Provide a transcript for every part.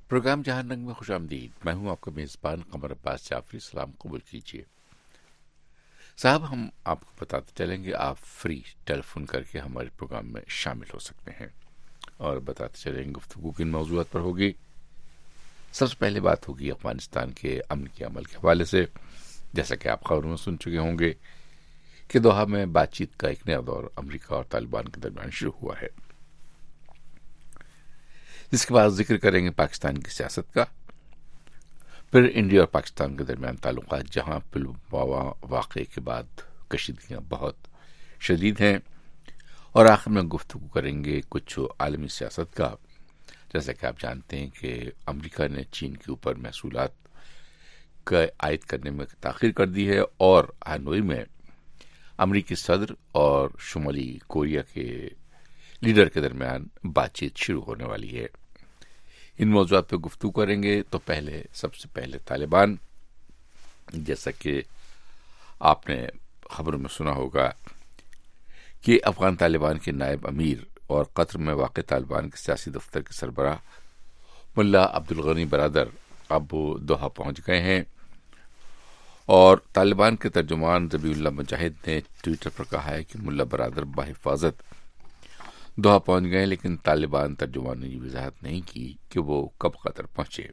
Programme जहां रंग में खुश आमदीद। मैं हूं आपका मेजबान कमर अब्बास जाफरी। सलाम कबूल कीजिए साहब। हम आपको बताते चलेंगे, आप फ्री टेलीफोन करके हमारे प्रोग्राम में शामिल हो सकते हैं और बताते चलेंगे गुफ्तगू किन मौजूदात पर होगी। सबसे पहले बात होगी अफगानिस्तान के अमन के अमल के हवाले से। जैसा कि आप खबरों में सुन चुके होंगे कि दोहा में बातचीत का एक नया दौर अमेरिका और तालिबान के दरमियान शुरू हुआ है, जिसके बाद जिक्र करेंगे पाकिस्तान की सियासत का, फिर इंडिया और पाकिस्तान के दरमियान ताल्लुकात जहां पुलवामा वाक़े के बाद कशीदगियां बहुत शदीद हैं, और आखिर में गुफ्तगू करेंगे कुछ आलमी सियासत का। जैसा कि आप जानते हैं कि अमेरिका ने चीन के ऊपर महसूलात का आयद करने में ताख़ीर कर दी है और हनोई में अमरीकी सदर और शुमाली कोरिया के लीडर के दरमियान बातचीत शुरू होने वाली है। इन मौज़ूआत पर गुफ्तगू करेंगे। तो सबसे पहले तालिबान। जैसा कि आपने खबरों में सुना होगा कि अफगान तालिबान के नायब अमीर और कतर में वाक़ तालिबान के सियासी दफ्तर के सरबराह मुल्ला अब्दुल गनी बरादर अब दोहा पहुंच गए हैं, और तालिबान के तर्जुमान ज़बीहुल्लाह मुजाहिद ने ट्विटर पर कहा है कि मुल्ला बरादर बाहिफाजत दोहा पहुंच गए, लेकिन तालिबान तर्जुमान ने ये वजाहत नहीं की कि वो कब कतर पहुंचे।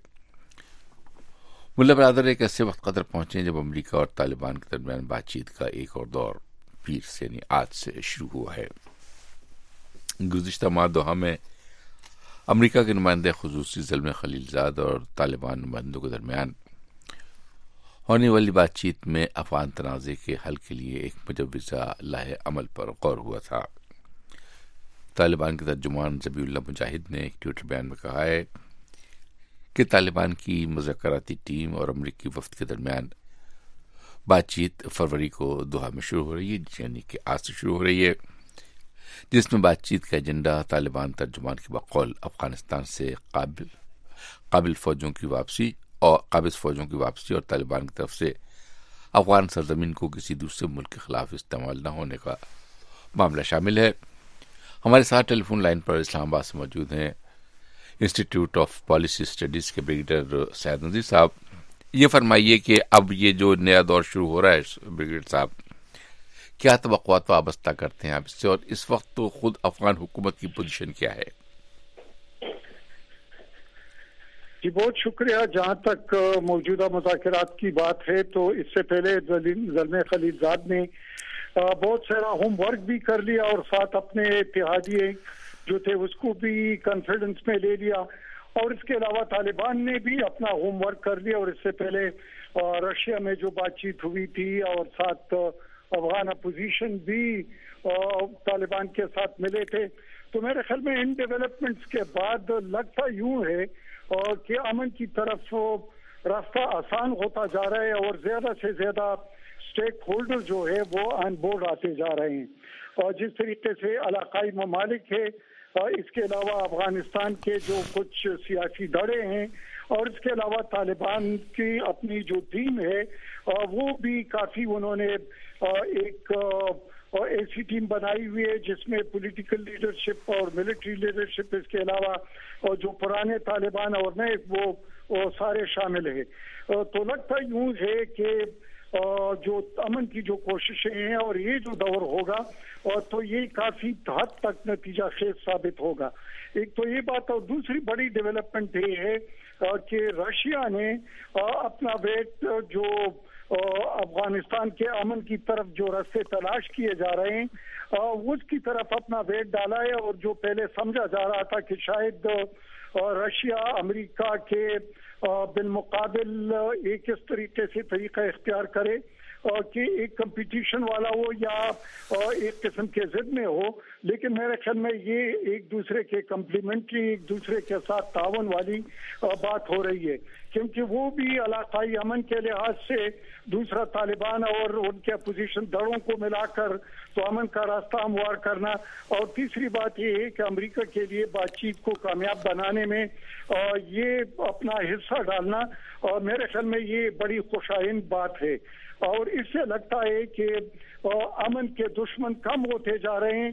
मुल्ला बरादर एक ऐसे वक्त कतर पहुंचे जब अमेरिका और तालिबान के दरमियान बातचीत का एक और दौर पीर से यानी आज से शुरू हुआ है। गुज़िश्ता माह दोहा में अमेरिका के नुमाइंदे खुसूसी ज़ल्म खलीलजाद और तालिबान नुमाइंदों के दरमियान होने वाली बातचीत में अफगान तनाज़े के हल के लिए एक मुजव्विज़ा लाहे अमल पर गौर हुआ था। तालिबान के तर्जुमान ज़बीहुल्लाह मुजाहिद ने एक ट्विटर बयान में कहा है कि तालिबान की मुज़ाकराती टीम और अमरीकी वफ़द के दरमियान बातचीत फरवरी को दोहा में शुरू हो रही है, यानी कि आज से शुरू हो रही है, जिसमें बातचीत का एजेंडा तालिबान तर्जुमान के बकौल अफगानिस्तान से काबिज फौजों की वापसी और तालिबान की तरफ से अफगान सरजमीन को किसी दूसरे मुल्क के खिलाफ इस्तेमाल न होने का मामला शामिल है। हमारे साथ टेलीफोन लाइन पर इस्लामाबाद से मौजूद हैं इंस्टीट्यूट ऑफ पॉलिसी स्टडीज के ब्रिगेडियर सैयद नज़ीर साहब। ये फरमाइए कि अब ये जो नया दौर शुरू हो रहा है ब्रिगेडियर साहब, क्या तवक्कुआत वाबस्ता करते हैं आप इससे, और इस वक्त तो खुद अफगान हुकूमत की पोजीशन क्या है? जी बहुत शुक्रिया। जहाँ तक मौजूदा मुज़ाकरात की बात है, तो इससे पहले ज़ल्म खलीलजाद ने बहुत सारा होमवर्क भी कर लिया और साथ अपने इत्तेहादिये जो थे उसको भी कॉन्फिडेंस में ले लिया, और इसके अलावा तालिबान ने भी अपना होमवर्क कर लिया। और इससे पहले रशिया में जो बातचीत हुई थी और साथ अफगान अपोजिशन भी तालिबान के साथ मिले थे, तो मेरे ख्याल में इन डेवलपमेंट्स के बाद लगता यूं है कि अमन की तरफ रास्ता आसान होता जा रहा है और ज्यादा से ज्यादा स्टेक होल्डर जो है वो ऑन बोर्ड आते जा रहे हैं। और जिस तरीके से इलाकाई ममालिक है, इसके अलावा अफगानिस्तान के जो कुछ सियासी दड़े हैं, और इसके अलावा तालिबान की अपनी जो टीम है वो भी काफ़ी उन्होंने एक ऐसी टीम बनाई हुई है जिसमें पॉलिटिकल लीडरशिप और मिलिट्री लीडरशिप, इसके अलावा जो पुराने तालिबान और नए वो सारे शामिल है। तो लगता यूं है कि जो अमन की जो कोशिशें हैं और ये जो दौर होगा, और तो ये काफी हद तक नतीजा खेज साबित होगा। एक तो ये बात, और दूसरी बड़ी डेवलपमेंट ये है कि रशिया ने अपना वेट जो अफगानिस्तान के अमन की तरफ जो रास्ते तलाश किए जा रहे हैं उसकी तरफ अपना वेट डाला है। और जो पहले समझा जा रहा था कि शायद रशिया अमेरिका के बिलमुकाबिल एक इस तरीके से तरीका इख्तियार करे कि एक कंपटीशन वाला हो या एक किस्म के जिद में हो, लेकिन मेरे ख्याल में ये एक दूसरे के कम्प्लीमेंट्री, एक दूसरे के साथ तावन वाली बात हो रही है, क्योंकि वो भी इलाकाई अमन के लिहाज से दूसरा तालिबान और उनके अपोजिशन दड़ों को मिलाकर तो अमन का रास्ता हमवार करना, और तीसरी बात ये है कि अमेरिका के लिए बातचीत को कामयाब बनाने में ये अपना हिस्सा डालना, और मेरे ख्याल में ये बड़ी खुशाइन बात है। और इससे लगता है कि अमन के दुश्मन कम होते जा रहे हैं,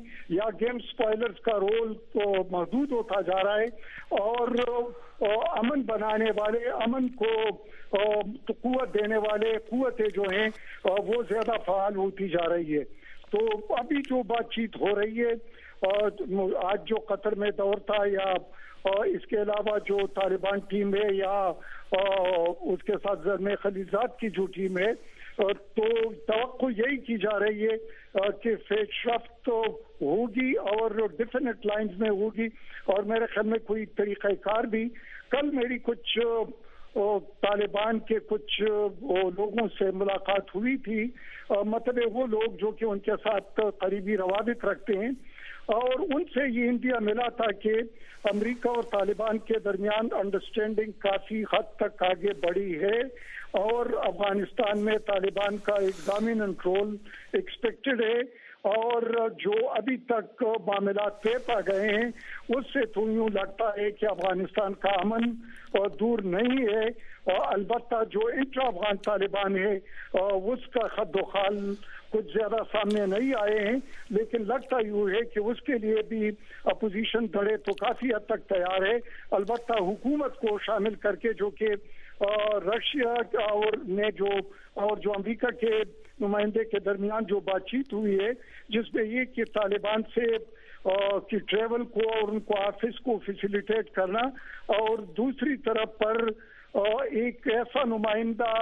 یا گیم اسپوائلرز کا رول تو محدود ہوتا جا رہا ہے اور امن بنانے والے، امن کو قوت دینے والے قوتیں جو ہیں وہ زیادہ فعال ہوتی جا رہی ہے. تو ابھی جو بات چیت ہو رہی ہے آج جو قطر میں دور تھا یا اس کے علاوہ جو طالبان ٹیم ہے یا اس کے ساتھ زلمے خلیلزاد کی جو ٹیم ہے، تو توقع یہی کی جا رہی ہے کہ پیش رفت ہوگی اور ڈیفینٹ لائنز میں ہوگی. اور میرے خیال میں کوئی طریقہ کار بھی، کل میری کچھ طالبان کے کچھ لوگوں سے ملاقات ہوئی تھی، مطلب وہ لوگ جو کہ ان کے ساتھ قریبی روابط رکھتے ہیں، اور ان سے یہ اندیا ملا تھا کہ امریکہ اور طالبان کے درمیان انڈرسٹینڈنگ کافی حد تک آگے بڑھی ہے اور افغانستان میں طالبان کا ایک ڈومیننٹ رول ایکسپیکٹڈ ہے، اور جو ابھی تک معاملات طے پا گئے ہیں اس سے تو یوں لگتا ہے کہ افغانستان کا امن دور نہیں ہے. البتہ جو انٹرا افغان طالبان ہے اس کا خد و خال کچھ زیادہ سامنے نہیں آئے ہیں، لیکن لگتا یوں ہے کہ اس کے لیے بھی اپوزیشن دھڑے تو کافی حد تک تیار ہے. البتہ حکومت کو شامل کر کے جو کہ رشیا اور جو امریکہ کے نمائندے کے درمیان جو بات چیت ہوئی ہے، جس میں یہ کہ طالبان سے کی ٹریول کو اور ان کو آفس کو فیسیلیٹیٹ کرنا، اور دوسری طرف پر ایک ایسا نمائندہ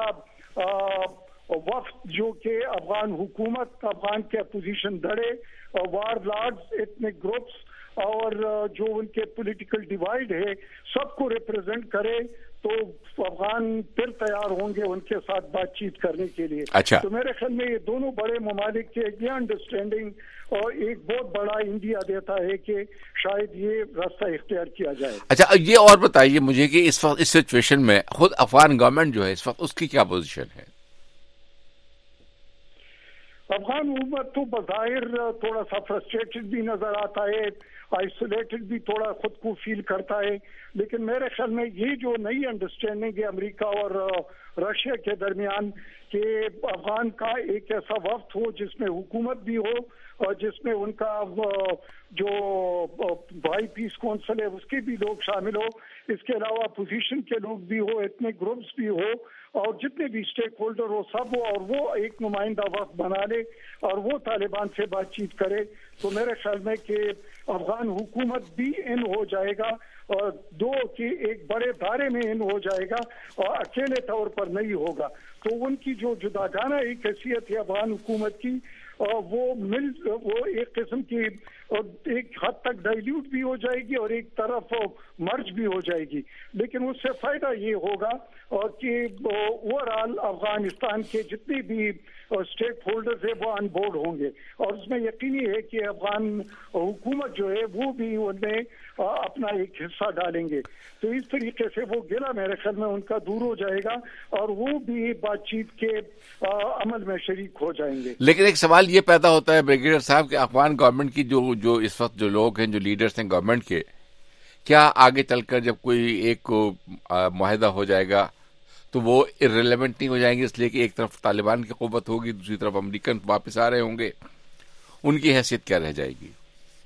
وفد جو کہ افغان حکومت، افغان کے اپوزیشن دھڑے، وار لارڈز، ایتھنک گروپس اور جو ان کے پولیٹیکل ڈیوائیڈ ہے سب کو ریپرزینٹ کرے، تو افغان پھر تیار ہوں گے ان کے ساتھ بات چیت کرنے کے لیے. تو میرے خیال میں یہ دونوں بڑے ممالک کے یہ انڈرسٹینڈنگ اور ایک بہت بڑا انڈیا دیتا ہے کہ شاید یہ راستہ اختیار کیا جائے. اچھا، یہ اور بتائیے مجھے کہ اس وقت اس سچویشن میں خود افغان گورنمنٹ جو ہے اس وقت اس کی کیا پوزیشن ہے؟ افغان حکومت تو بظاہر تھوڑا سا فرسٹریٹڈ بھی نظر آتا ہے، آئسولیٹڈ بھی تھوڑا خود کو فیل کرتا ہے، لیکن میرے خیال میں یہ جو نئی انڈرسٹینڈنگ ہے امریکہ اور رشیا کے درمیان کہ افغان کا ایک ایسا وفد ہو جس میں حکومت بھی ہو اور جس میں ان کا جو بھائی پیس کونسل ہے اس کے بھی لوگ شامل ہو، اس کے علاوہ اپوزیشن کے لوگ بھی ہو، ایتھنک گروپس بھی ہو، اور جتنے بھی اسٹیک ہولڈر ہو سب ہو، اور وہ ایک نمائندہ وفد بنا لے اور وہ طالبان سے بات چیت کرے، تو میرے خیال میں کہ افغان حکومت بھی ان ہو جائے گا اور دو کی ایک بڑے دائرے میں ان ہو جائے گا اور اکیلے طور پر نہیں ہوگا. تو ان کی جو جداگانہ ایک حیثیت ہے افغان حکومت کی، وہ ایک قسم کی ایک حد تک ڈائلیوٹ بھی ہو جائے گی اور ایک طرف مرج بھی ہو جائے گی. لیکن اس سے فائدہ یہ ہوگا کہ اوور آل افغانستان کے جتنے بھی اسٹیک ہولڈرز ہیں وہ آن بورڈ ہوں گے، اور اس میں یقینی ہے کہ افغان حکومت جو ہے وہ بھی ان میں اپنا ایک حصہ ڈالیں گے. تو اس طریقے سے وہ گلہ میرے خیال میں ان کا دور ہو جائے گا اور وہ بھی بات چیت کے عمل میں شریک ہو جائیں گے. لیکن ایک سوال یہ پیدا ہوتا ہے بریگیڈیئر صاحب کہ افغان گورنمنٹ کی جو اس وقت جو لوگ ہیں، جو لیڈرز ہیں گورنمنٹ کے، کیا آگے چل کر جب کوئی ایک معاہدہ ہو جائے گا تو وہ ارریلیونٹ نہیں ہو جائیں گے، اس لیے کہ ایک طرف طالبان کی قوت ہوگی، دوسری طرف امریکن واپس آ رہے ہوں گے، ان کی حیثیت کیا رہ جائے گی؟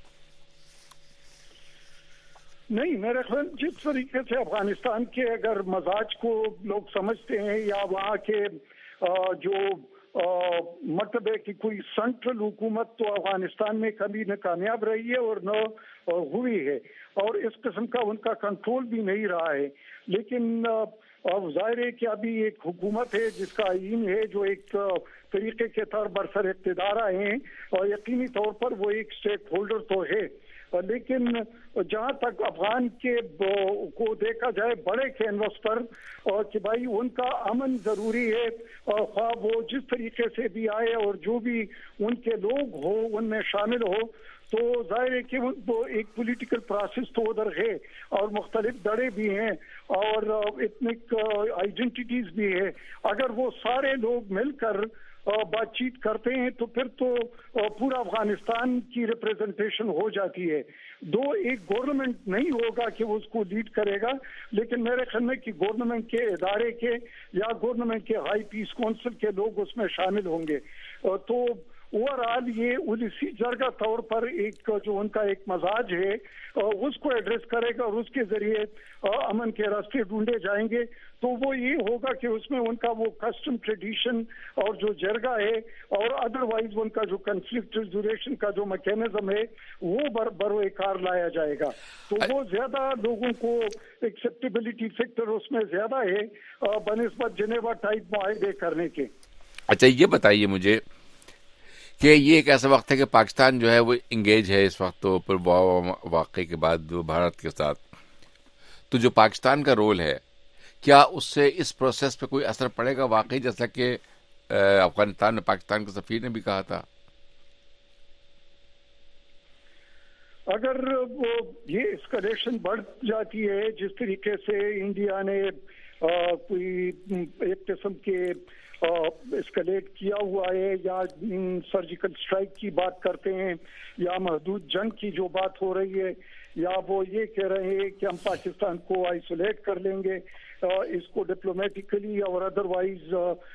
نہیں، میرے خیال جس طریقے سے افغانستان کے اگر مزاج کو لوگ سمجھتے ہیں یا وہاں کے جو مطلب ہے کہ کوئی سینٹرل حکومت تو افغانستان میں کبھی نہ کامیاب رہی ہے اور نہ ہوئی ہے، اور اس قسم کا ان کا کنٹرول بھی نہیں رہا ہے. لیکن ظاہر ہے کہ ابھی ایک حکومت ہے جس کا آئین ہے جو ایک طریقے کے طور پر برسر اقتدار آئے ہیں اور یقینی طور پر وہ ایک اسٹیک ہولڈر تو ہے. لیکن جہاں تک افغان کے کو دیکھا جائے بڑے کینوس پر اور کہ بھائی ان کا امن ضروری ہے، اور خواہ وہ جس طریقے سے بھی آئے اور جو بھی ان کے لوگ ہو ان میں شامل ہو، تو ظاہر ہے کہ وہ ایک پولیٹیکل پروسیس تو ادھر ہے اور مختلف دڑے بھی ہیں اور ایتھنک آئیڈینٹیٹیز بھی ہے. اگر وہ سارے لوگ مل کر بات چیت کرتے ہیں تو پھر تو پورا افغانستان کی ریپریزنٹیشن ہو جاتی ہے. ایک گورنمنٹ نہیں ہوگا کہ وہ اس کو لیڈ کرے گا، لیکن میرے خیال میں کہ گورنمنٹ کے ادارے کے یا گورنمنٹ کے ہائی پیس کونسل کے لوگ اس میں شامل ہوں گے. تو اوور آل یہ اسی جرگہ طور پر ایک جو ان کا ایک مزاج ہے اس کو ایڈریس کرے گا اور اس کے ذریعے امن کے راستے ڈھونڈے جائیں گے. تو وہ یہ ہوگا کہ اس میں ان کا وہ کسٹم ٹریڈیشن اور جو جرگہ ہے اور ادروائز ان کا جو کنفلکٹ ریزولیشن کا جو میکینزم ہے وہ بروئے کار لایا جائے گا. تو وہ زیادہ لوگوں کو ایکسیپٹیبلٹی فیکٹر اس میں زیادہ ہے بنسبت جنیوا ٹائپ معاہدے کرنے کے. اچھا یہ بتائیے مجھے کہ یہ ایک ایسا وقت ہے کہ پاکستان جو ہے وہ انگیج ہے اس وقت تو پر واقعے کے بعد بھارت کے ساتھ، تو جو پاکستان کا رول ہے کیا اس سے اس پروسیس پہ کوئی اثر پڑے گا واقعی، جیسا کہ افغانستان میں پاکستان کے سفیر نے بھی کہا تھا؟ اگر یہ اسکلیشن بڑھ جاتی ہے جس طریقے سے انڈیا نے کوئی ایک قسم کے اسکلیٹ کیا ہوا ہے، یا سرجیکل اسٹرائک کی بات کرتے ہیں یا محدود جنگ کی جو بات ہو رہی ہے، یا وہ یہ کہہ رہے ہیں کہ ہم پاکستان کو آئسولیٹ کر لیں گے، اس کو ڈپلومیٹیکلی اور ادروائز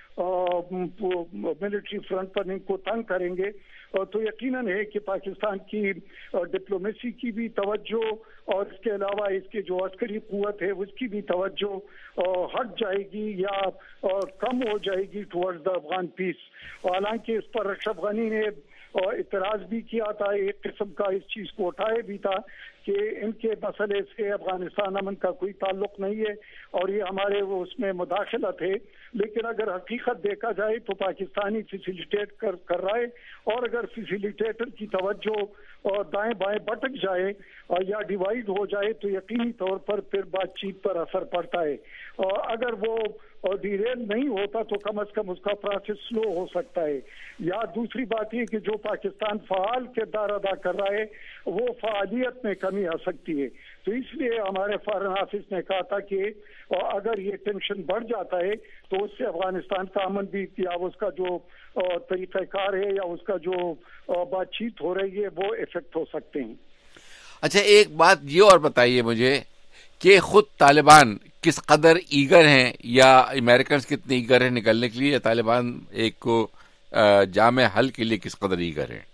ملٹری فرنٹ پر ان کو تنگ کریں گے، تو یقیناً ہے کہ پاکستان کی ڈپلومیسی کی بھی توجہ اور اس کے علاوہ اس کی جو عسکری قوت ہے اس کی بھی توجہ ہٹ جائے گی یا کم ہو جائے گی ٹورڈز دا افغان پیس. حالانکہ اس پر اشرف غنی نے اعتراض بھی کیا تھا، ایک قسم کا اس چیز کو اٹھائے بھی تھا کہ ان کے مسئلے سے افغانستان امن کا کوئی تعلق نہیں ہے اور یہ ہمارے وہ اس میں مداخلت ہے. لیکن اگر حقیقت دیکھا جائے تو پاکستانی فیسیلیٹیٹ کر رہا ہے، اور اگر فیسیلیٹیٹر کی توجہ اور دائیں بائیں بٹک جائے یا ڈیوائیڈ ہو جائے تو یقینی طور پر پھر بات چیت پر اثر پڑتا ہے. اگر وہ ڈیریل نہیں ہوتا تو کم از کم اس کا پروسیس سلو ہو سکتا ہے. یا دوسری بات یہ کہ جو پاکستان فعال کردار ادا کر رہا ہے وہ فعالیت میں کمی آ سکتی ہے. تو اس لیے ہمارے فارن آفس نے کہا تھا کہ اگر یہ ٹینشن بڑھ جاتا ہے تو اس سے افغانستان کا امن بھی یا اس کا جو طریقہ کار ہے یا اس کا جو بات چیت ہو رہی ہے وہ افیکٹ ہو سکتے ہیں. اچھا ایک بات یہ اور بتائیے مجھے کہ خود طالبان کس قدر ایگر ہیں یا امریکنز کتنے ایگر ہیں نکلنے کے لیے، طالبان ایک کو جامع حل کے لیے کس قدر ایگر ہیں؟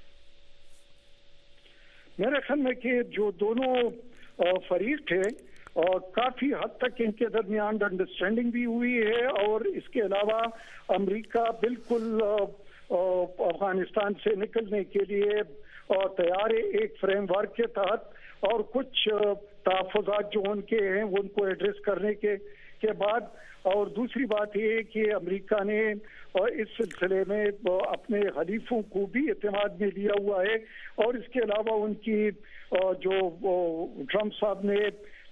میرے خیال میں کہ جو دونوں فریق تھے اور کافی حد تک ان کے درمیان انڈرسٹینڈنگ بھی ہوئی ہے، اور اس کے علاوہ امریکہ بالکل افغانستان سے نکلنے کے لیے تیار ہے ایک فریم ورک کے تحت، اور کچھ تحفظات جو ان کے ہیں ان کو ایڈریس کرنے کے بعد. اور دوسری بات یہ ہے کہ امریکہ نے اس سلسلے میں اپنے حلیفوں کو بھی اعتماد میں لیا ہوا ہے، اور اس کے علاوہ ان کی جو ٹرمپ صاحب نے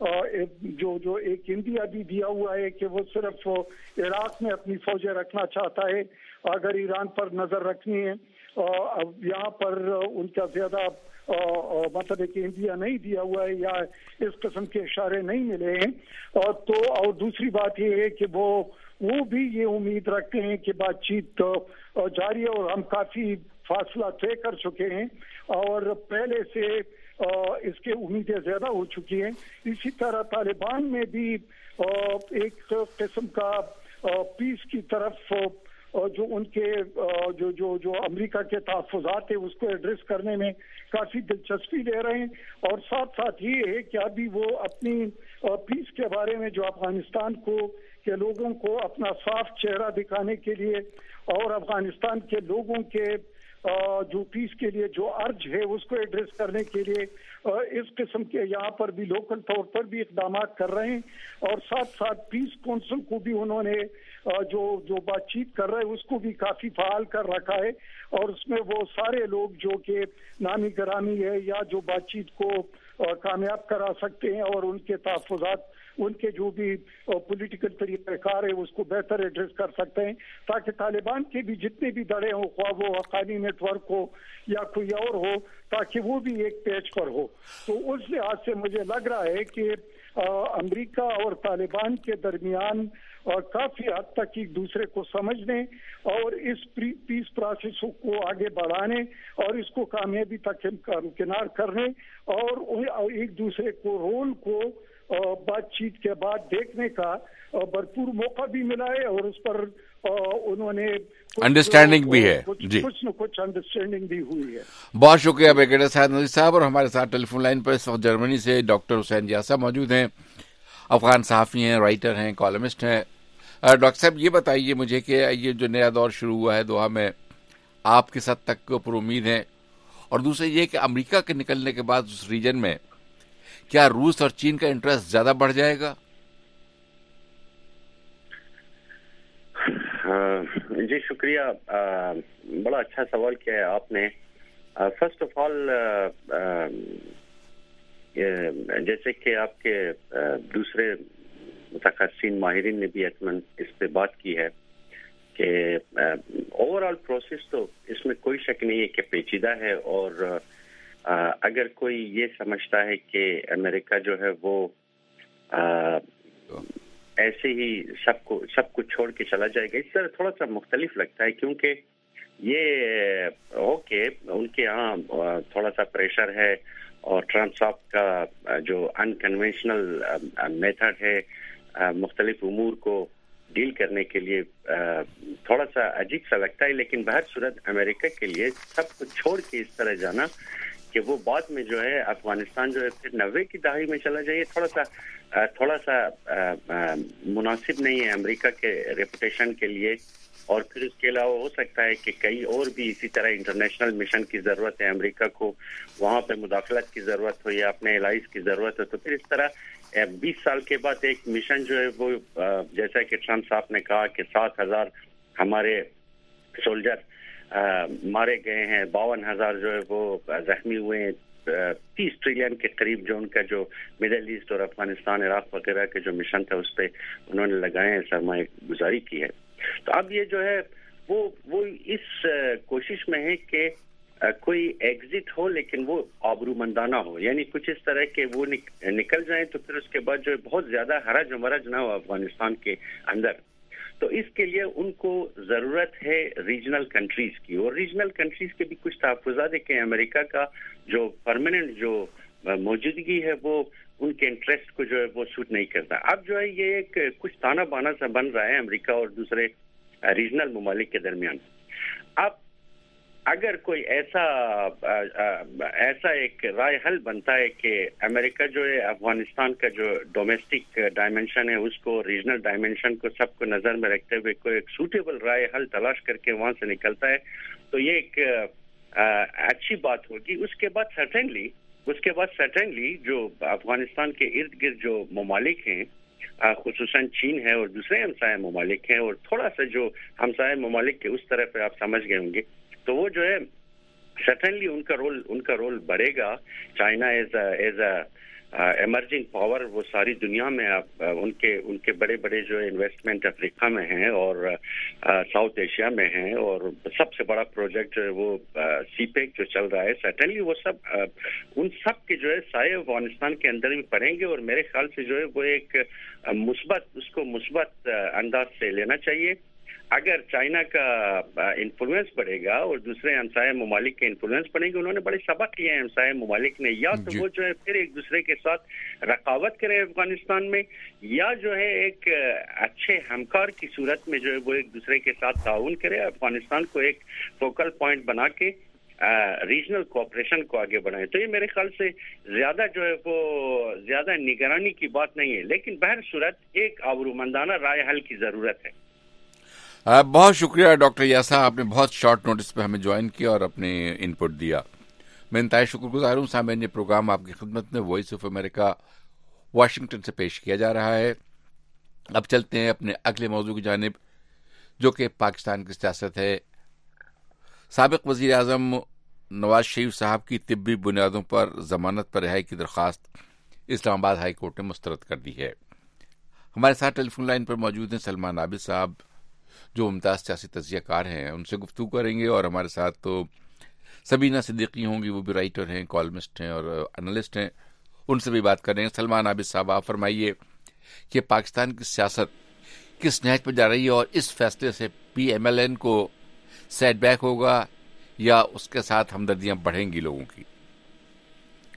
جو ایک انڈیا بھی دیا ہوا ہے کہ وہ صرف عراق میں اپنی فوجیں رکھنا چاہتا ہے، اگر ایران پر نظر رکھنی ہے. یہاں پر ان کا زیادہ مطلب ہے کہ انڈیا نہیں دیا ہوا ہے یا اس قسم کے اشارے نہیں ملے ہیں. اور دوسری بات یہ ہے کہ وہ بھی یہ امید رکھتے ہیں کہ بات چیت جاری ہے، اور ہم کافی فاصلہ طے کر چکے ہیں اور پہلے سے اس کے امیدیں زیادہ ہو چکی ہیں. اسی طرح طالبان میں بھی ایک قسم کا پیس کی طرف جو ان کے جو امریکہ کے تحفظات ہیں اس کو ایڈریس کرنے میں کافی دلچسپی لے رہے ہیں. اور ساتھ ساتھ یہ ہے کہ ابھی وہ اپنی پیس کے بارے میں جو افغانستان کے لوگوں کو اپنا صاف چہرہ دکھانے کے لیے اور افغانستان کے لوگوں کے جو پیس کے لیے جو ارج ہے اس کو ایڈریس کرنے کے لیے اس قسم کے یہاں پر بھی لوکل طور پر بھی اقدامات کر رہے ہیں. اور ساتھ ساتھ پیس کونسل کو بھی انہوں نے جو بات چیت کر رہے ہیں اس کو بھی کافی فعال کر رکھا ہے، اور اس میں وہ سارے لوگ جو کہ نامی گرامی ہے یا جو بات چیت کو کامیاب کرا سکتے ہیں اور ان کے تحفظات ان کے جو بھی پولیٹیکل طریقہ کار ہے اس کو بہتر ایڈریس کر سکتے ہیں، تاکہ طالبان کے بھی جتنے بھی دڑے ہوں خواہ وہ حقانی نیٹ ورک ہو یا کوئی اور ہو تاکہ وہ بھی ایک پیج پر ہو. تو اس لحاظ سے مجھے لگ رہا ہے کہ امریکہ اور طالبان کے درمیان کافی حد تک ایک دوسرے کو سمجھنے اور اس پیس پروسیس کو آگے بڑھانے اور اس کو کامیابی تک کنار کرنے اور ایک دوسرے کو رول کو بات چیت کے بعد دیکھنے کا بھرپور موقع بھی ملا ہے اور اس پر انہوں نے انڈرسٹینڈنگ بھی ہے جی، کچھ نہ کچھ انڈرسٹینڈنگ بھی ہوئی ہے. بہت شکریہ بریگیڈیئر سعد نذیر صاحب. اور ہمارے ساتھ ٹیلی فون لائن پر اس وقت جرمنی سے ڈاکٹر حسین یاسا موجود ہیں، افغان صحافی ہیں، رائٹر ہیں، کالمسٹ ہیں. ڈاکٹر صاحب یہ بتائیے مجھے کہ یہ جو نیا دور شروع ہوا ہے دوحہ میں، آپ کس حد تک پر امید ہیں؟ اور دوسرا یہ کہ امریکہ کے نکلنے کے بعد اس ریجن میں کیا روس اور چین کا انٹرسٹ زیادہ بڑھ جائے گا؟ جی شکریہ، بڑا اچھا سوال کیا ہے آپ نے. فرسٹ آف آل جیسے کہ آپ کے دوسرے متخصصین ماہرین نے بھی یقیناً اس پہ بات کی ہے کہ اوور آل پروسیس تو اس میں کوئی شک نہیں ہے کہ پیچیدہ ہے، اور اگر کوئی یہ سمجھتا ہے کہ امریکہ جو ہے وہ ایسے ہی سب کو چھوڑ کے چلا جائے گا، اس طرح تھوڑا سا مختلف لگتا ہے، کیونکہ یہ اوکے ان کے یہاں تھوڑا سا پریشر ہے، اور ٹرمپ صاحب کا جو انکنونشنل میتھڈ ہے مختلف امور کو ڈیل کرنے کے لیے تھوڑا سا عجیب سا لگتا ہے. لیکن بہر صورت امریکہ کے لیے سب کو چھوڑ کے اس طرح جانا کہ وہ بعد میں جو ہے افغانستان جو ہے پھر 90 کی دہائی میں چلا جائے، تھوڑا سا مناسب نہیں ہے امریکہ کے ریپوٹیشن کے لیے. اور پھر اس کے علاوہ ہو سکتا ہے کہ کئی اور بھی اسی طرح انٹرنیشنل مشن کی ضرورت ہے امریکہ کو، وہاں پہ مداخلت کی ضرورت ہو یا اپنے الائز کی ضرورت ہو. تو پھر اس طرح 20 سال کے بعد ایک مشن جو ہے وہ جیسا کہ ٹرمپ صاحب نے کہا کہ 7,000 ہمارے سولجر مارے گئے ہیں، 52,000 جو ہے وہ زخمی ہوئے ہیں، 30 ٹریلین کے قریب جو ان کا جو مڈل ایسٹ اور افغانستان عراق وغیرہ کے جو مشن تھا اس پہ انہوں نے لگائے ہیں، سرمایہ گزاری کی ہے. تو اب یہ جو ہے وہ اس کوشش میں ہے کہ کوئی ایگزٹ ہو لیکن وہ آبرومندانہ ہو، یعنی کچھ اس طرح کے وہ نکل جائیں تو پھر اس کے بعد جو ہے بہت زیادہ حرج و مرج نہ ہو افغانستان کے اندر. تو اس کے لیے ان کو ضرورت ہے ریجنل کنٹریز کی، اور ریجنل کنٹریز کے بھی کچھ تحفظات ہے کہ امریکہ کا جو پرماننٹ جو موجودگی ہے وہ ان کے انٹرسٹ کو جو ہے وہ سوٹ نہیں کرتا. اب جو ہے یہ ایک کچھ تانا بانا سا بن رہا ہے امریکہ اور دوسرے ریجنل ممالک کے درمیان. اب اگر کوئی ایسا ایک رائے حل بنتا ہے کہ امریکہ جو ہے افغانستان کا جو ڈومیسٹک ڈائمنشن ہے اس کو، ریجنل ڈائمنشن کو سب کو نظر میں رکھتے ہوئے کوئی ایک سوٹیبل رائے حل تلاش کر کے وہاں سے نکلتا ہے تو یہ ایک اچھی بات ہوگی. اس کے بعد سرٹنلی جو افغانستان کے ارد گرد جو ممالک ہیں، خصوصاً چین ہے اور دوسرے ہمسایہ ممالک ہیں، اور تھوڑا سا جو ہمسایہ ممالک کے اس طرف آپ سمجھ گئے ہوں گے، تو وہ جو ہے سرٹنلی ان کا رول بڑھے گا. China as a emerging power وہ ساری دنیا میں ان کے بڑے بڑے جو انویسٹمنٹ افریقہ میں ہیں اور ساؤتھ ایشیا میں ہیں، اور سب سے بڑا پروجیکٹ جو ہے وہ سی پیک جو چل رہا ہے، سرٹنلی وہ سب ان سب کے جو ہے سائے افغانستان کے اندر بھی پڑیں گے. اور میرے خیال سے جو ہے وہ ایک مثبت انداز سے لینا چاہیے. اگر چائنا کا انفلوئنس بڑھے گا اور دوسرے ہمسایہ ممالک کے انفلوئنس بڑھیں گے، انہوں نے بڑے سبق لیے ہیں ہمسایہ ممالک نے، یا تو وہ جو ہے پھر ایک دوسرے کے ساتھ رقابت کرے افغانستان میں، یا جو ہے ایک اچھے ہمکار کی صورت میں جو ہے وہ ایک دوسرے کے ساتھ تعاون کرے، افغانستان کو ایک فوکل پوائنٹ بنا کے ریجنل کوآپریشن کو آگے بڑھائیں. تو یہ میرے خیال سے زیادہ جو ہے وہ زیادہ نگرانی کی بات نہیں ہے، لیکن بہر صورت ایک آبرومندانہ رائے حل کی ضرورت ہے. بہت شکریہ ڈاکٹر یاسا، آپ نے بہت شارٹ نوٹس پہ ہمیں جوائن کیا اور اپنے ان پٹ دیا. میں انتہائی شکر گزار ہوں. سامعین، یہ پروگرام آپ کی خدمت میں وائس آف امریکہ واشنگٹن سے پیش کیا جا رہا ہے. اب چلتے ہیں اپنے اگلے موضوع کی جانب، جو کہ پاکستان کی سیاست ہے. سابق وزیر اعظم نواز شریف صاحب کی طبی بنیادوں پر ضمانت پر رہائی کی درخواست اسلام آباد ہائی کورٹ نے مسترد کر دی ہے. ہمارے ساتھ ٹیلی فون لائن پر موجود ہیں سلمان عابد صاحب، جو ممتاز سیاسی تجزیہ کار ہیں. ان سے گفتگو کریں گے. اور ہمارے ساتھ تو سبینہ صدیقی ہوں گی، وہ بھی رائٹر ہیں، کالمسٹ ہیں اور انالسٹ ہیں. ان سے بھی بات کریں گے. سلمان عابد صاحب، آپ فرمائیے کہ پاکستان کی سیاست کس نہج پر جا رہی ہے، اور اس فیصلے سے پی ایم ایل این کو سیٹ بیک ہوگا یا اس کے ساتھ ہمدردیاں بڑھیں گی لوگوں کی؟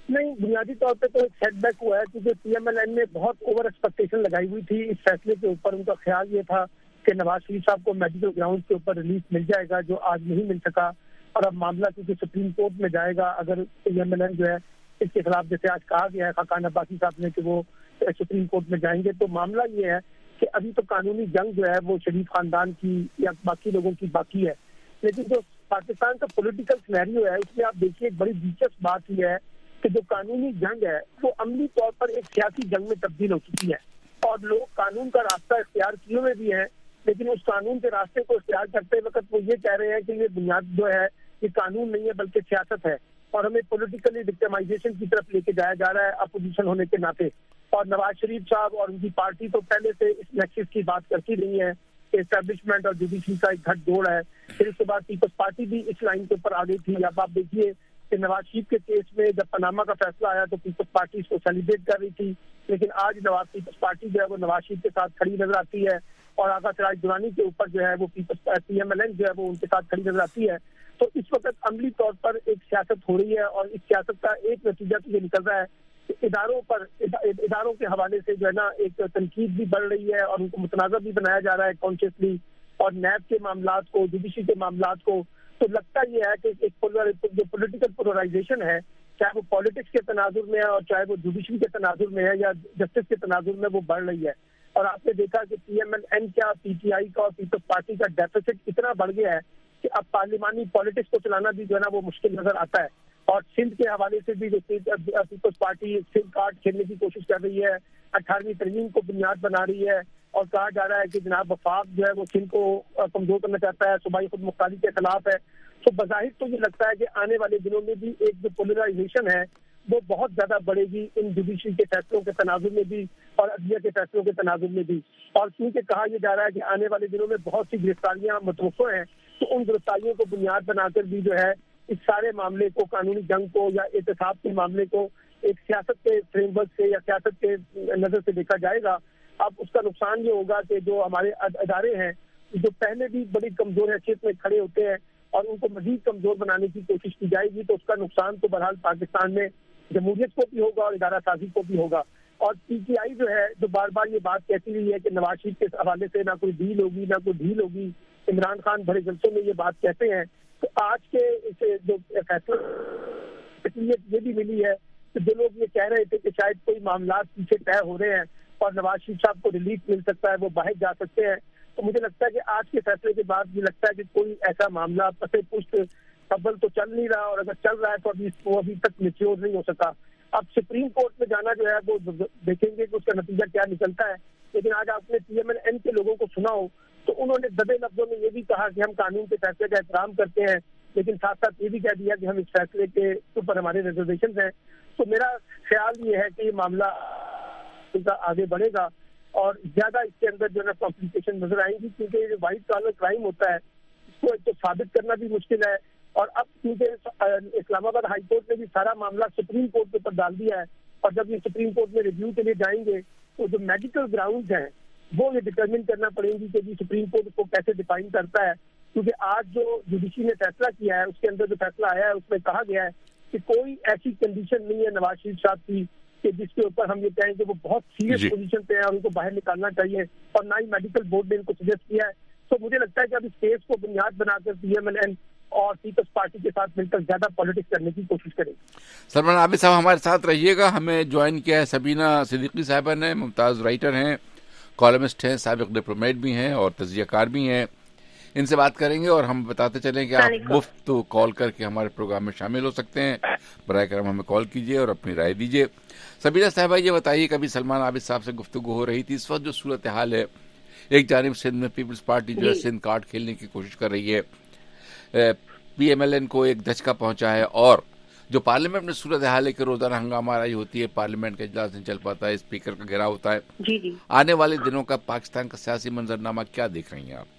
نہیں, بنیادی طور پہ تو ایک سیٹ بیک ہوا ہے کیونکہ پی ایم ایل این نے بہت اوور ایکسپیکٹیشن لگائی ہوئی تھی اس فیصلے کے اوپر. ان کا خیال یہ تھا کہ نواز شریف صاحب کو میڈیکل گراؤنڈ کے اوپر ریلیف مل جائے گا جو آج نہیں مل سکا, اور اب معاملہ کیونکہ سپریم کورٹ میں جائے گا, اگر پی ایم ایل این جو ہے اس کے خلاف جیسے آج کہا گیا ہے خاقان عباسی صاحب نے کہ وہ سپریم کورٹ میں جائیں گے, تو معاملہ یہ ہے کہ ابھی تو قانونی جنگ جو ہے وہ شریف خاندان کی یا باقی لوگوں کی باقی ہے. لیکن جو پاکستان کا پولیٹیکل سینیریو ہے اس میں آپ دیکھیے ایک بڑی دلچسپ بات یہ ہے کہ جو قانونی جنگ ہے وہ عملی طور پر ایک سیاسی جنگ میں تبدیل ہو چکی ہے, اور لوگ قانون کا راستہ اختیار کیے ہوئے بھی ہیں, لیکن اس قانون کے راستے کو اختیار کرتے وقت وہ یہ کہہ رہے ہیں کہ یہ بنیاد جو ہے یہ قانون نہیں ہے بلکہ سیاست ہے, اور ہمیں پولیٹیکلی وکٹمائزیشن کی طرف لے کے جایا جا رہا ہے اپوزیشن ہونے کے ناطے. اور نواز شریف صاحب اور ان کی پارٹی تو پہلے سے اس نیکسس کی بات کرتی رہی ہے کہ اسٹیبلشمنٹ اور جوڈیشری کا ایک گھٹ جوڑ ہے. پھر اس کے بعد پیپلز پارٹی بھی اس لائن کے اوپر آ گئی تھی. اب آپ دیکھیے کہ نواز شریف کے کیس میں جب پاناما کا فیصلہ آیا تو پیپلز پارٹی اس کو سیلیبریٹ کر رہی تھی, لیکن آج پیپلز پارٹی جو ہے وہ نواز شریف کے ساتھ کھڑی نظر آتی ہے, اور آغا سراج درانی کے اوپر جو ہے وہ پی ایم ایل این جو ہے وہ ان کے ساتھ کھڑی نظر آتی ہے. تو اس وقت عملی طور پر ایک سیاست ہو رہی ہے, اور اس سیاست کا ایک نتیجہ تو یہ نکل رہا ہے کہ اداروں کے حوالے سے جو ہے نا ایک تنقید بھی بڑھ رہی ہے اور ان کو متنازع بھی بنایا جا رہا ہے کانشیسلی, اور نیب کے معاملات کو, جوڈیشری کے معاملات کو. تو لگتا یہ ہے کہ ایک جو پولیٹیکل پولرائزیشن ہے, چاہے وہ پالیٹکس کے تناظر میں ہے اور چاہے وہ جوڈیشری کے تناظر میں ہے یا جسٹس کے تناظر میں, وہ بڑھ رہی ہے. اور آپ نے دیکھا کہ پی ایم ایل این کا, پی ٹی آئی کا اور پیپلز پارٹی کا ڈیفیسٹ اتنا بڑھ گیا ہے کہ اب پارلیمانی پالیٹکس کو چلانا بھی جو ہے نا وہ مشکل نظر آتا ہے. اور سندھ کے حوالے سے بھی جو پیپلز پارٹی سندھ کارڈ کھیلنے کی کوشش کر رہی ہے, 18ویں ترمیم کو بنیاد بنا رہی ہے, اور کہا جا رہا ہے کہ جناب وفاق جو ہے وہ سندھ کو کمزور کرنا چاہتا ہے, صوبائی خود مختاری کے خلاف ہے. تو بظاہر تو یہ لگتا ہے کہ آنے والے دنوں میں بھی ایک جو پولرائزیشن ہے وہ بہت زیادہ بڑھے گی ان جوڈیشری کے فیصلوں کے تناظر میں بھی اور عدلیہ کے فیصلوں کے تناظر میں بھی. اور کیونکہ کہا یہ جا رہا ہے کہ آنے والے دنوں میں بہت سی گرفتاریاں متوقع ہیں, تو ان گرفتاریوں کو بنیاد بنا کر بھی جو ہے اس سارے معاملے کو, قانونی جنگ کو یا احتساب کے معاملے کو ایک سیاست کے فریم ورک سے یا سیاست کے نظر سے دیکھا جائے گا. اب اس کا نقصان یہ ہوگا کہ جو ہمارے ادارے ہیں جو پہلے بھی بڑی کمزور حیثیت میں کھڑے ہوتے ہیں اور ان کو مزید کمزور بنانے کی کوشش کی جائے گی, تو اس کا نقصان تو بہرحال پاکستان میں جمہوریت کو بھی ہوگا اور ادارہ سازی کو بھی ہوگا. اور پی ٹی آئی جو ہے جو بار بار یہ بات کہتی رہی ہے کہ نواز شریف کے حوالے سے نہ کوئی ڈیل ہوگی نہ کوئی ڈھیل ہوگی, عمران خان بڑے جلسوں میں یہ بات کہتے ہیں, تو آج کے جو فیصلہ یہ بھی ملی ہے کہ جو لوگ یہ کہہ رہے تھے کہ شاید کوئی معاملات پیچھے طے ہو رہے ہیں اور نواز شریف صاحب کو ریلیف مل سکتا ہے, وہ باہر جا سکتے ہیں, تو مجھے لگتا ہے کہ آج کے فیصلے کے بعد یہ لگتا ہے کہ کوئی ایسا معاملہ پسے پشت قبل تو چل نہیں رہا, اور اگر چل رہا ہے تو وہ ابھی تک میچور نہیں ہو سکا. اب سپریم کورٹ میں جانا جو ہے وہ دیکھیں گے کہ اس کا نتیجہ کیا نکلتا ہے. لیکن آج آپ نے پی ایم ایل این کے لوگوں کو سنا ہو تو انہوں نے دبے لفظوں میں یہ بھی کہا کہ ہم قانون کے فیصلے کا احترام کرتے ہیں, لیکن ساتھ ساتھ یہ بھی کہہ دیا کہ ہم اس فیصلے کے اوپر ہمارے ریزرویشن ہیں. تو میرا خیال یہ ہے کہ یہ معاملہ آگے بڑھے گا اور زیادہ اس کے اندر جو ہے نا کمپلیکیشن نظر آئیں گی, کیونکہ وائٹ کالر کرائم ہوتا ہے اس کو ایک تو ثابت کرنا بھی مشکل ہے, اور اب کیونکہ اسلام آباد ہائی کورٹ نے بھی سارا معاملہ سپریم کورٹ کے اوپر ڈال دیا ہے, اور جب یہ سپریم کورٹ میں ریویو کے لیے جائیں گے تو جو میڈیکل گراؤنڈز ہیں وہ یہ ڈٹرمن کرنا پڑیں گی کہ سپریم کورٹ کو کیسے ڈیفائن کرتا ہے. کیونکہ آج جو جوڈیشری نے فیصلہ کیا ہے اس کے اندر جو فیصلہ آیا ہے اس میں کہا گیا ہے کہ کوئی ایسی کنڈیشن نہیں ہے نواز شریف صاحب کی کہ جس کے اوپر ہم یہ کہیں کہ وہ بہت سیریس پوزیشن پہ ہیں اور ان کو باہر نکالنا چاہیے, اور نہ ہی میڈیکل بورڈ نے ان کو سجیسٹ کیا ہے. تو مجھے لگتا ہے کہ اب اس کیس کو بنیاد بنا کر پی ایم ایل این اور پیپلز پارٹی کے ساتھ مل کر زیادہ پالیٹکس کرنے کی کوشش کریں. سلمان عابد صاحب ہمارے ساتھ رہیے گا. ہمیں جوائن کیا ہے سبینہ صدیقی صاحبہ نے, ممتاز رائٹر ہیں, کالمسٹ ہیں, سابق ڈپلومیٹ بھی ہیں اور تجزیہ کار بھی ہیں. ان سے بات کریں گے اور ہم بتاتے چلیں کہ آپ مفت کال کر کے ہمارے پروگرام میں شامل ہو سکتے ہیں. برائے کرم ہمیں کال کیجیے اور اپنی رائے دیجیے. سبینہ صاحبہ یہ بتائیے, کبھی سلمان عابد صاحب سے گفتگو ہو رہی تھی, اس وقت جو صورتحال ہے, ایک جانب سندھ میں پیپلز پارٹی جو ہے سندھ کارڈ کھیلنے کی کوشش کر رہی ہے, پی ایم ایل این کو ایک دھچکا پہنچا ہے, اور جو پارلیمنٹ میں صورتحال ہے کہ روزانہ ہنگامہ آرائی ہوتی ہے, پارلیمنٹ کا اجلاس نہیں چل پاتا ہے, اسپیکر کا گھیراؤ ہوتا ہے. آنے والے دنوں کا پاکستان کا سیاسی منظرنامہ کیا دیکھ رہی ہیں آپ؟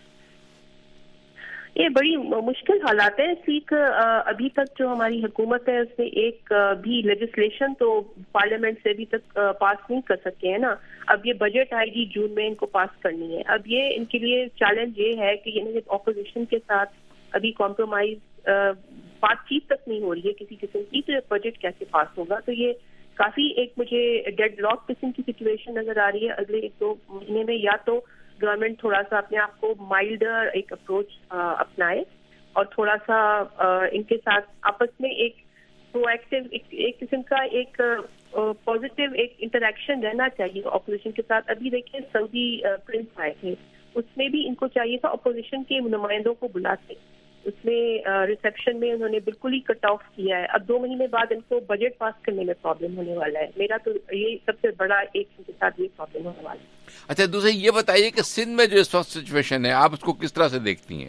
یہ بڑی مشکل حالات ہیں. سیکھ ابھی تک جو ہماری حکومت ہے اس میں ایک بھی لیجسلیشن تو پارلیمنٹ سے ابھی تک پاس نہیں کر سکے ہیں نا. اب یہ بجٹ آئے گی جون میں, ان کو پاس کرنی ہے. اب یہ ان کے لیے چیلنج یہ ہے کہ اپوزیشن کے ساتھ ابھی کمپرومائز بات چیت تک نہیں ہو رہی ہے کسی قسم کی, تو بجٹ کیسے پاس ہوگا؟ تو یہ کافی ایک مجھے ڈیڈ لاک قسم کی سچویشن نظر آ رہی ہے اگلے 1-2 مہینے میں. یا تو گورنمنٹ تھوڑا سا اپنے آپ کو مائلڈر ایک اپروچ اپنائے اور تھوڑا سا ان کے ساتھ آپس میں ایک پرو ایکٹیو ایک قسم کا ایک پازیٹیو ایک انٹریکشن رہنا چاہیے اپوزیشن کے ساتھ. ابھی دیکھیں سعودی پرنس آئے تھے, اس میں بھی ان کو چاہیے تھا اپوزیشن کے نمائندوں کو بلاتے, اس میں ریسیپشن میں انہوں نے بالکل ہی کٹ آف کیا ہے. اب 2 مہینے بعد ان کو بجٹ پاس کرنے میں پرابلم ہونے والا ہے. میرا تو یہ سب سے بڑا ایک ان کے ساتھ یہ پرابلم ہونے والا ہے. اچھا, دوسرے یہ بتائیے کہ سندھ میں جو اس وقت سچویشن ہے آپ اس کو کس طرح سے دیکھتی ہیں؟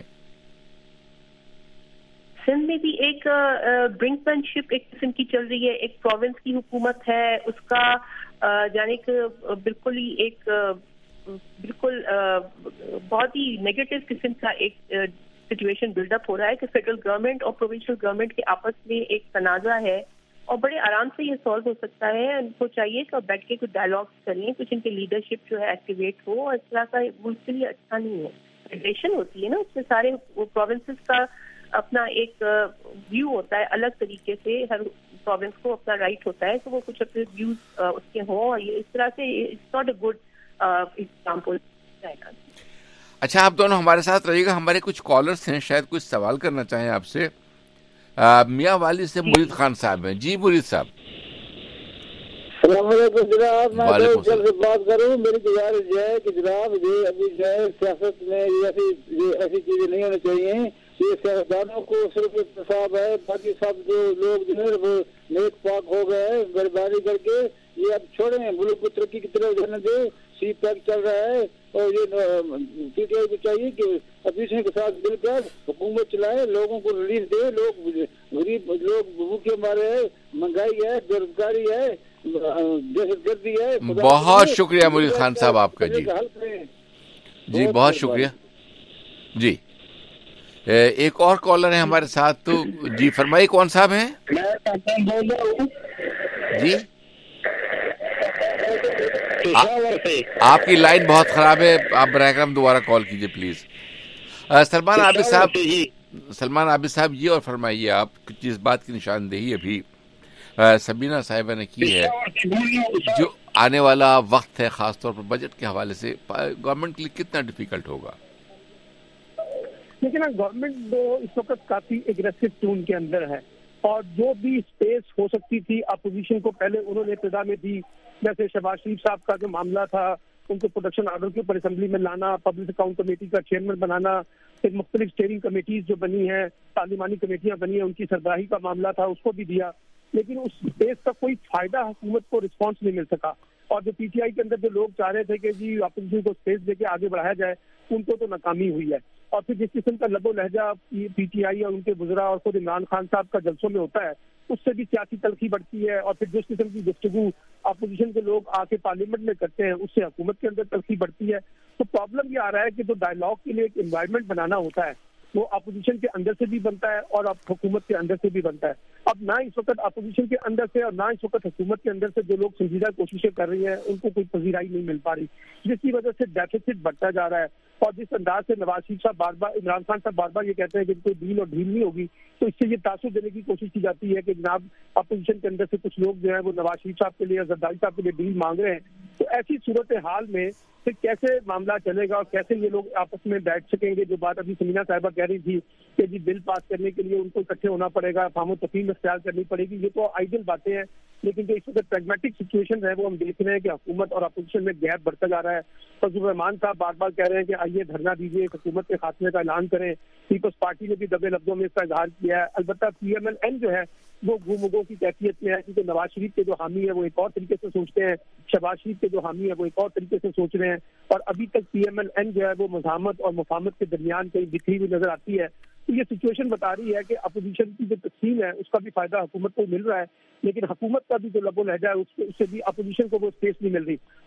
سندھ میں بھی ایک برنک مین شپ ایک قسم کی چل رہی ہے. ایک پروونس کی حکومت ہے, اس کا جانے کہ بالکل ہی ایک بالکل بہت ہی نیگیٹو قسم کا ایک سچویشن بلڈ اپ ہو رہا ہے کہ فیڈرل گورنمنٹ اور پروونشل گورنمنٹ کے آپس میں ایک تنازع ہے, اور بڑے آرام سے یہ سالو ہو سکتا ہے. ان کو چاہیے کہ بیٹھ کے کچھ ڈائلاگس کریں, کچھ ان کے لیڈرشپ جو ہے ایکٹیویٹ ہو, اور اس طرح کا ملک کے لیے اچھا نہیں ہے. فیڈریشن ہوتی ہے نا, اس میں سارے پروونسز کا اپنا ایک ویو ہوتا ہے الگ طریقے سے, ہر پروونس کو اپنا رائٹ ہوتا ہے کہ وہ کچھ اپنے ویوز اس کے ہوں, اور یہ اس طرح سے it's not a good example. اچھا, آپ دونوں ہمارے ساتھ رہیے گا. ہمارے کچھ کالرز ہیں, شاید کچھ سوال کرنا چاہیں آپ سے. میاں والی سے مرید خان صاحب ہیں. جی مرید صاحب. السلام علیکم جناب, میں سے بات کروں. میری گزارش یہ ہے کہ جناب یہ ابھی جو ہے سیاست میں ایسی چیزیں نہیں ہونی چاہیے. یہ سیاستدانوں کو صرف اقتصاد ہے, باقی سب جو لوگ جو ہے وہ نیک پاک ہو گئے ہیں بربادی کر کے. یہ اب چھوڑیں, ملک کو ترقی کی طرف جانے دے. سی پیک چل رہا ہے, اور یہ پی ٹی آئی کو چاہیے کہ اپوزیشن کے ساتھ مل کر حکومت چلائے, لوگوں کو ریلیف دے. لوگ غریب لوگ بھوکے مارے ہیں, مہنگائی ہے, بے روزگاری ہے, دہشت گردی ہے. بہت شکریہ مرید خان صاحب آپ کا. جی بہت شکریہ. جی ایک اور کالر ہے ہمارے ساتھ, تو جی فرمائیے کون صاحب ہیں؟ جی آپ کی لائن بہت خراب ہے, آپ براہ کرم دوبارہ کال کیجیے پلیز. سلمان عابد صاحب جی, اور فرمائیے آپ جس بات کی نشاندہی ابھی سبینہ صاحبہ نے کی ہے, جو آنے والا وقت ہے خاص طور پر بجٹ کے حوالے سے گورنمنٹ کے لیے کتنا ڈیفیکلٹ ہوگا. لیکن گورنمنٹ اس وقت کافی اگریسو ٹون کے اندر ہے, اور جو بھی اسپیس ہو سکتی تھی اپوزیشن کو پہلے انہوں نے ابتدا میں دی. جیسے شہباز شریف صاحب کا جو معاملہ تھا, ان کو پروڈکشن آرڈر کے اوپر اسمبلی میں لانا, پبلک اکاؤنٹ کمیٹی کا چیئرمین بنانا, پھر مختلف اسٹیئرنگ کمیٹیز جو بنی ہیں, پارلیمانی کمیٹیاں بنی ہیں, ان کی سربراہی کا معاملہ تھا, اس کو بھی دیا. لیکن اس اسپیس کا کوئی فائدہ حکومت کو رسپانس نہیں مل سکا. اور جو پی ٹی آئی کے اندر جو لوگ چاہ رہے تھے کہ جی اپوزیشن کو اسپیس دے کے آگے بڑھایا جائے, ان کو تو ناکامی ہوئی ہے. اور پھر جس قسم کا لب و لہجہ پی ٹی آئی اور ان کے وزراء اور خود عمران خان صاحب کا جلسوں میں ہوتا ہے, اس سے بھی سیاسی تلخی بڑھتی ہے. اور پھر جس قسم کی گفتگو اپوزیشن کے لوگ آ کے پارلیمنٹ میں کرتے ہیں, اس سے حکومت کے اندر تلخی بڑھتی ہے. تو پرابلم یہ آ رہا ہے کہ جو ڈائلاگ کے لیے ایک انوائرمنٹ بنانا ہوتا ہے, وہ اپوزیشن کے اندر سے بھی بنتا ہے اور اب حکومت کے اندر سے بھی بنتا ہے. اب نہ اس وقت اپوزیشن کے اندر سے اور نہ اس وقت حکومت کے اندر سے جو لوگ سنجیدہ کوششیں کر رہی ہیں, ان کو کوئی پذیرائی نہیں مل پا رہی, جس کی وجہ سے ڈیفیسٹ بڑھتا جا رہا ہے. اور جس انداز سے نواز شریف صاحب عمران خان صاحب بار بار یہ کہتے ہیں کہ کوئی ڈیل اور ڈھیل نہیں ہوگی, تو اس سے یہ تاثر دینے کی کوشش کی جاتی ہے کہ جناب اپوزیشن کے اندر سے کچھ لوگ جو ہیں وہ نواز شریف صاحب کے لیے, زرداری صاحب کے لیے ڈیل مانگ رہے ہیں. تو ایسی صورتحال میں پھر کیسے معاملہ چلے گا اور کیسے یہ لوگ آپس میں بیٹھ سکیں گے؟ جو بات ابھی سمینہ صاحبہ کہہ رہی تھی کہ جی بل پاس کرنے کے لیے ان کو اکٹھے ہونا پڑے گا, فہم و تفہیم اختیار کرنی پڑے گی, یہ تو آئیڈیل باتیں ہیں. لیکن جو اس وقت پریگمیٹک سچویشن ہے وہ ہم دیکھ رہے ہیں کہ حکومت اور اپوزیشن میں گیپ بڑھتا جا رہا ہے. فضل الرحمان صاحب بار بار کہہ رہے ہیں کہ آئیے دھرنا دیجیے, حکومت کے خاتمے کا اعلان کریں. پیپلز پارٹی نے بھی دبے لفظوں میں اس کا اظہار کیا ہے. البتہ پی ایم ایل این جو ہے وہ گھومگوں کی کیفیت میں ہے, کیونکہ نواز شریف کے جو حامی ہے وہ ایک اور طریقے سے سوچتے ہیں, شہباز شریف کے جو حامی ہے وہ ایک اور طریقے سے سوچ رہے ہیں, اور ابھی تک پی ایم ایل این جو ہے وہ مزاحمت اور مفاہمت کے درمیان کہیں بکھری ہوئی نظر آتی ہے. تو یہ سچویشن بتا رہی ہے کہ اپوزیشن کی جو تقسیم ہے اس کا بھی فائدہ حکومت کو مل رہا ہے, لیکن حکومت کا بھی جو لب و لہجہ ہے اس سے بھی اپوزیشن کو وہ اسپیس نہیں مل رہی.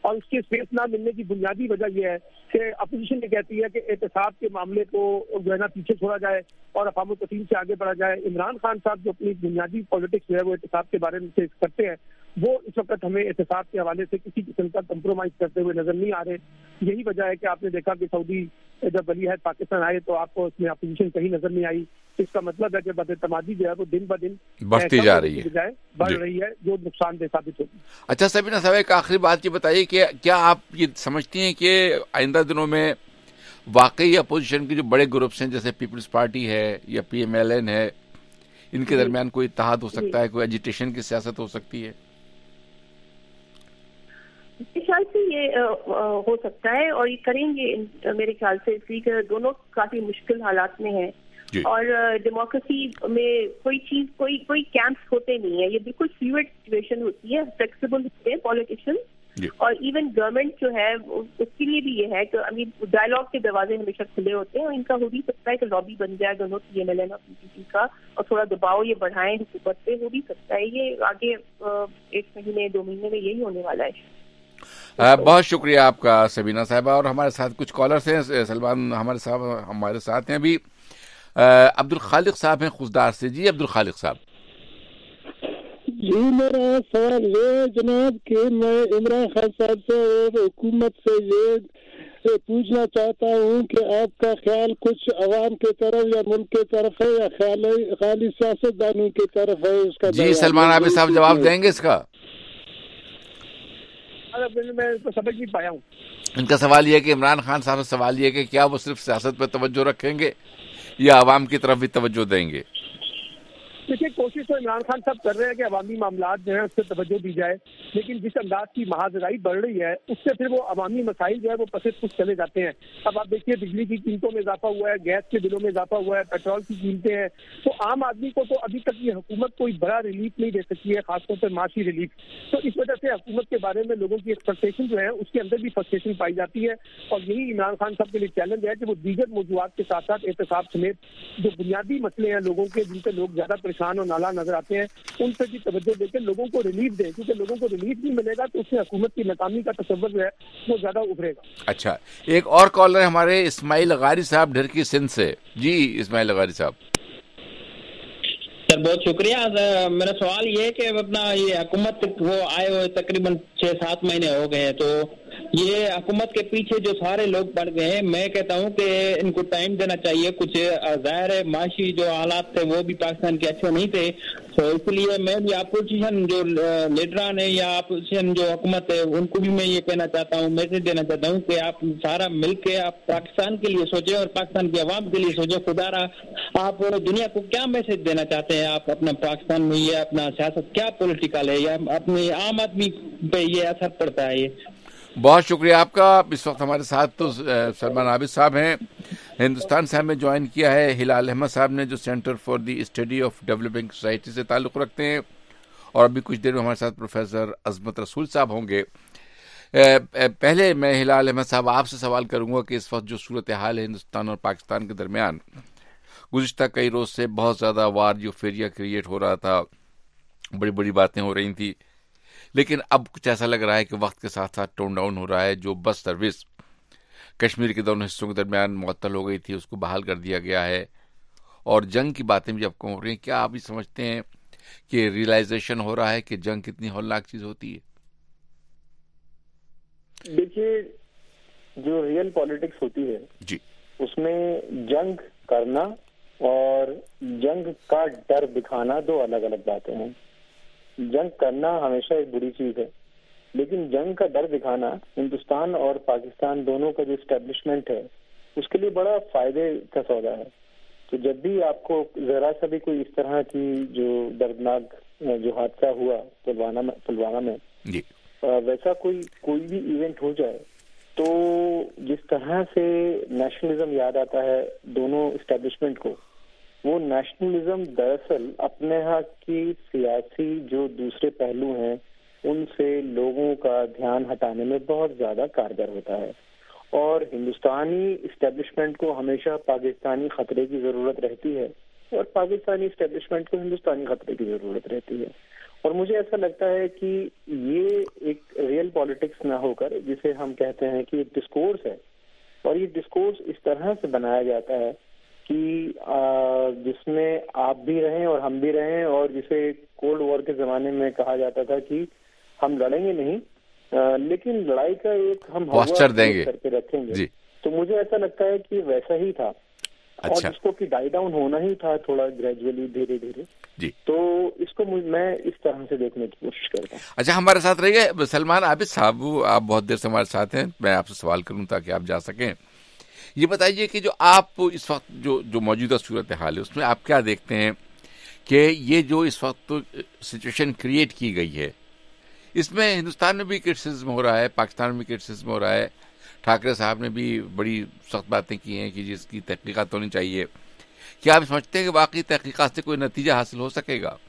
اور اس کی اسپیس نہ ملنے کی بنیادی وجہ یہ ہے کہ اپوزیشن یہ کہتی ہے کہ احتساب کے معاملے کو جو ہے نا پیچھے چھوڑا جائے اور افہام و تفہیم سے آگے بڑھا جائے. عمران خان صاحب جو اپنی بنیادی پالیٹکس جو ہے وہ احتساب کے بارے میں کرتے ہیں, وہ اس وقت ہمیں احتساب کے حوالے سے کسی قسم کا کمپرومائز کرتے ہوئے نظر نہیں آ رہے. یہی وجہ ہے کہ آپ نے دیکھا کہ سعودی جب ولی عہد پاکستان آئے تو آپ کو اس میں اپوزیشن کہیں نظر نہیں آئی. اس کا مطلب ہے کہ بداعتمادی جو ہے وہ دن بدن بڑھتی جا رہی ہے, بڑھ رہی ہے, جو نقصان دہ ثابت ہوگی. اچھا سبینہ صاحب, ایک آخری بات یہ بتائیے کہ کیا آپ یہ سمجھتی ہیں کہ آئندہ دنوں میں واقعی اپوزیشن کے جو بڑے گروپس ہیں جیسے پیپلز پارٹی ہے یا PMLN ہے, ان کے درمیان کوئی اتحاد ہو سکتا ہے, کوئی ایجیٹیشن کی سیاست ہو سکتی ہے؟ میرے خیال سے یہ ہو سکتا ہے اور یہ کریں گے میرے خیال سے, اس لیے کہ دونوں کافی مشکل حالات میں ہیں اور ڈیموکریسی میں کوئی چیز کوئی کیمپس ہوتے نہیں ہیں, یہ بالکل فلوئڈ سچویشن ہوتی ہے, فلیکسیبل ہوتے ہیں پالیٹیشین اور ایون گورنمنٹ جو ہے اس کے لیے بھی یہ ہے کہ ڈائلاگ کے دروازے ہمیشہ کھلے ہوتے ہیں اور ان کا ہو بھی سکتا ہے کہ لابی بن جائے دونوں PMLN اور PPP کا اور تھوڑا دباؤ یہ بڑھائیں حکومت پہ, ہو بھی سکتا ہے. یہ آگے 1 مہینے 2 مہینے میں یہی ہونے والا ہے. بہت شکریہ آپ کا سبینہ صاحبہ. اور ہمارے ساتھ کچھ کالرز ہیں, سلمان ہمارے ساتھ ہیں ابھی. عبدالخالق صاحب ہیں خوزدار سے. جی عبدالخالق صاحب. جی میرا سوال یہ ہے جناب کہ میں عمران خان صاحب سے اور حکومت سے یہ پوچھنا چاہتا ہوں کہ آپ کا خیال کچھ عوام کی طرف یا ملک کی طرف ہے یا خالی سیاست دانوں کی طرف ہے؟ اس کا جی سلمان عابد صاحب جواب دیں گے اس کا؟ میں تو سمجھ نہیں پایا ہوں. ان کا سوال یہ ہے کہ عمران خان صاحب سے سوال یہ ہے کہ کیا وہ صرف سیاست پہ توجہ رکھیں گے یا عوام کی طرف بھی توجہ دیں گے؟ دیکھیے کوشش تو عمران خان صاحب کر رہے ہیں کہ عوامی معاملات جو ہیں اس سے توجہ دی جائے, لیکن جس انداز کی مہاجرائی بڑھ رہی ہے اس سے پھر وہ عوامی مسائل جو ہے وہ پس پش چلے جاتے ہیں. اب آپ دیکھیے بجلی کی قیمتوں میں اضافہ ہوا ہے, گیس کے بلوں میں اضافہ ہوا ہے, پیٹرول کی قیمتیں ہیں, تو عام آدمی کو تو ابھی تک یہ حکومت کوئی بڑا ریلیف نہیں دے سکتی ہے, خاص طور پر معاشی ریلیف. تو اس وجہ سے حکومت کے بارے میں لوگوں کی ایکسپیکٹیشن جو ہے اس کے اندر بھی فرسٹریشن پائی جاتی ہے اور یہی عمران خان صاحب کے لیے چیلنج ہے کہ وہ دیگر موضوعات کے ساتھ ساتھ احتساب سمیت جو بنیادی مسئلے ہیں لوگوں کے جن سے لوگ زیادہ پریشان اور نالاں نظر آتے ہیں ان سے بھی توجہ دے کے لوگوں کو ریلیف دیں, کیونکہ لوگوں کو ریلیف نہیں ملے گا تو اس سے حکومت کی ناکامی کا تصور جو ہے وہ زیادہ ابھرے گا. اچھا, ایک اور کالر ہمارے اسماعیل غاری صاحب ڈھرکی سندھ سے. جی اسماعیل غاری صاحب. سر بہت شکریہ. میرا سوال یہ ہے کہ اپنا یہ حکومت وہ آئے ہوئے تقریباً 6-7 مہینے ہو گئے ہیں, تو یہ حکومت کے پیچھے جو سارے لوگ پڑ گئے ہیں, میں کہتا ہوں کہ ان کو ٹائم دینا چاہیے. کچھ ظاہر ہے معاشی جو حالات تھے وہ بھی پاکستان کے اچھے نہیں تھے, تو اس لیے میں بھی اپوزیشن جو لیڈران ہیں یا اپوزیشن جو حکومت ہے ان کو بھی میں یہ کہنا چاہتا ہوں, میسج دینا چاہتا ہوں کہ آپ سارا مل کے آپ پاکستان کے لیے سوچیں اور پاکستان کی عوام کے لیے سوچیں. خدا را آپ دنیا کو کیا میسج دینا چاہتے ہیں آپ اپنا پاکستان میں, یہ اپنا سیاست کیا پولیٹیکل ہے یا اپنے عام آدمی پہ یہ اثر پڑتا ہے؟ یہ بہت شکریہ آپ کا. اس وقت ہمارے ساتھ تو سلمان عابد صاحب ہیں, ہندوستان سے ہمیں جوائن کیا ہے ہلال احمد صاحب نے جو Centre for the Study of Developing Society سے تعلق رکھتے ہیں, اور ابھی کچھ دیر میں ہمارے ساتھ پروفیسر عظمت رسول صاحب ہوں گے. پہلے میں ہلال احمد صاحب آپ سے سوال کروں گا کہ اس وقت جو صورتحال ہے ہندوستان اور پاکستان کے درمیان, گزشتہ کئی روز سے بہت زیادہ وار جو فیریا کریٹ ہو رہا تھا, بڑی بڑی باتیں ہو رہی تھیں, لیکن اب کچھ ایسا لگ رہا ہے کہ وقت کے ساتھ ساتھ ٹون ڈاؤن ہو رہا ہے. جو بس سروس کشمیر کے دونوں حصوں کے درمیان معطل ہو گئی تھی اس کو بحال کر دیا گیا ہے, اور جنگ کی باتیں بھی اب ہو رہی ہیں. کیا آپ بھی سمجھتے ہیں کہ ریئلائزیشن ہو رہا ہے کہ جنگ کتنی ہولناک چیز ہوتی ہے؟ دیکھیے جو ریئل پالیٹکس ہوتی ہے جی, اس میں جنگ کرنا اور جنگ کا ڈر دکھانا دو الگ الگ باتیں ہیں. جنگ کرنا ہمیشہ ایک بری چیز ہے, لیکن جنگ کا ڈر دکھانا ہندوستان اور پاکستان دونوں کا جو اسٹیبلشمنٹ ہے اس کے لیے بڑا فائدے کا سودا ہے. تو جب بھی آپ کو ذرا سا بھی کوئی اس طرح کی جو دردناک جو حادثہ ہوا پلوامہ میں جی, ویسا کوئی بھی ایونٹ ہو جائے تو جس طرح سے نیشنلزم یاد آتا ہے دونوں اسٹیبلشمنٹ کو, وہ نیشنلزم دراصل اپنے ہاں کی سیاسی جو دوسرے پہلو ہیں ان سے لوگوں کا دھیان ہٹانے میں بہت زیادہ کارگر ہوتا ہے. اور ہندوستانی اسٹیبلشمنٹ کو ہمیشہ پاکستانی خطرے کی ضرورت رہتی ہے اور پاکستانی اسٹیبلشمنٹ کو ہندوستانی خطرے کی ضرورت رہتی ہے. اور مجھے ایسا لگتا ہے کہ یہ ایک ریئل پالیٹکس نہ ہو کر جسے ہم کہتے ہیں کہ ڈسکورس ہے، اور یہ ڈسکورس اس طرح سے بنایا جاتا ہے کہ جس میں آپ بھی رہیں اور ہم بھی رہیں، اور جسے کولڈ وار کے زمانے میں کہا جاتا تھا کہ ہم لڑیں گے نہیں لیکن لڑائی کا ایک ہم پوسچر دیں گے، کر کے رکھیں گے. تو مجھے ایسا لگتا ہے کہ ویسا ہی تھا، اور اس کو کہ ڈائی ڈاؤن ہونا ہی تھا تھوڑا گریجولی، دھیرے دھیرے. تو اس کو میں اس طرح سے دیکھنے کی کوشش کرتا ہوں. اچھا، ہمارے ساتھ رہیے سلمان عابد صاحب، آپ بہت دیر سے ہمارے ساتھ ہیں، میں آپ سے سوال کروں تاکہ آپ جا سکیں. یہ بتائیے کہ جو آپ اس وقت جو موجودہ صورتحال ہے اس میں آپ کیا دیکھتے ہیں کہ یہ جو اس وقت سچویشن کریٹ کی گئی ہے، اس میں ہندوستان میں بھی کرٹیسزم ہو رہا ہے، پاکستان میں بھی کرٹیسزم ہو رہا ہے. ٹھاکرے صاحب نے بھی بڑی سخت باتیں کی ہیں کہ جس کی تحقیقات ہونی چاہیے. کیا آپ سمجھتے ہیں کہ واقعی تحقیقات سے کوئی نتیجہ حاصل ہو سکے گا؟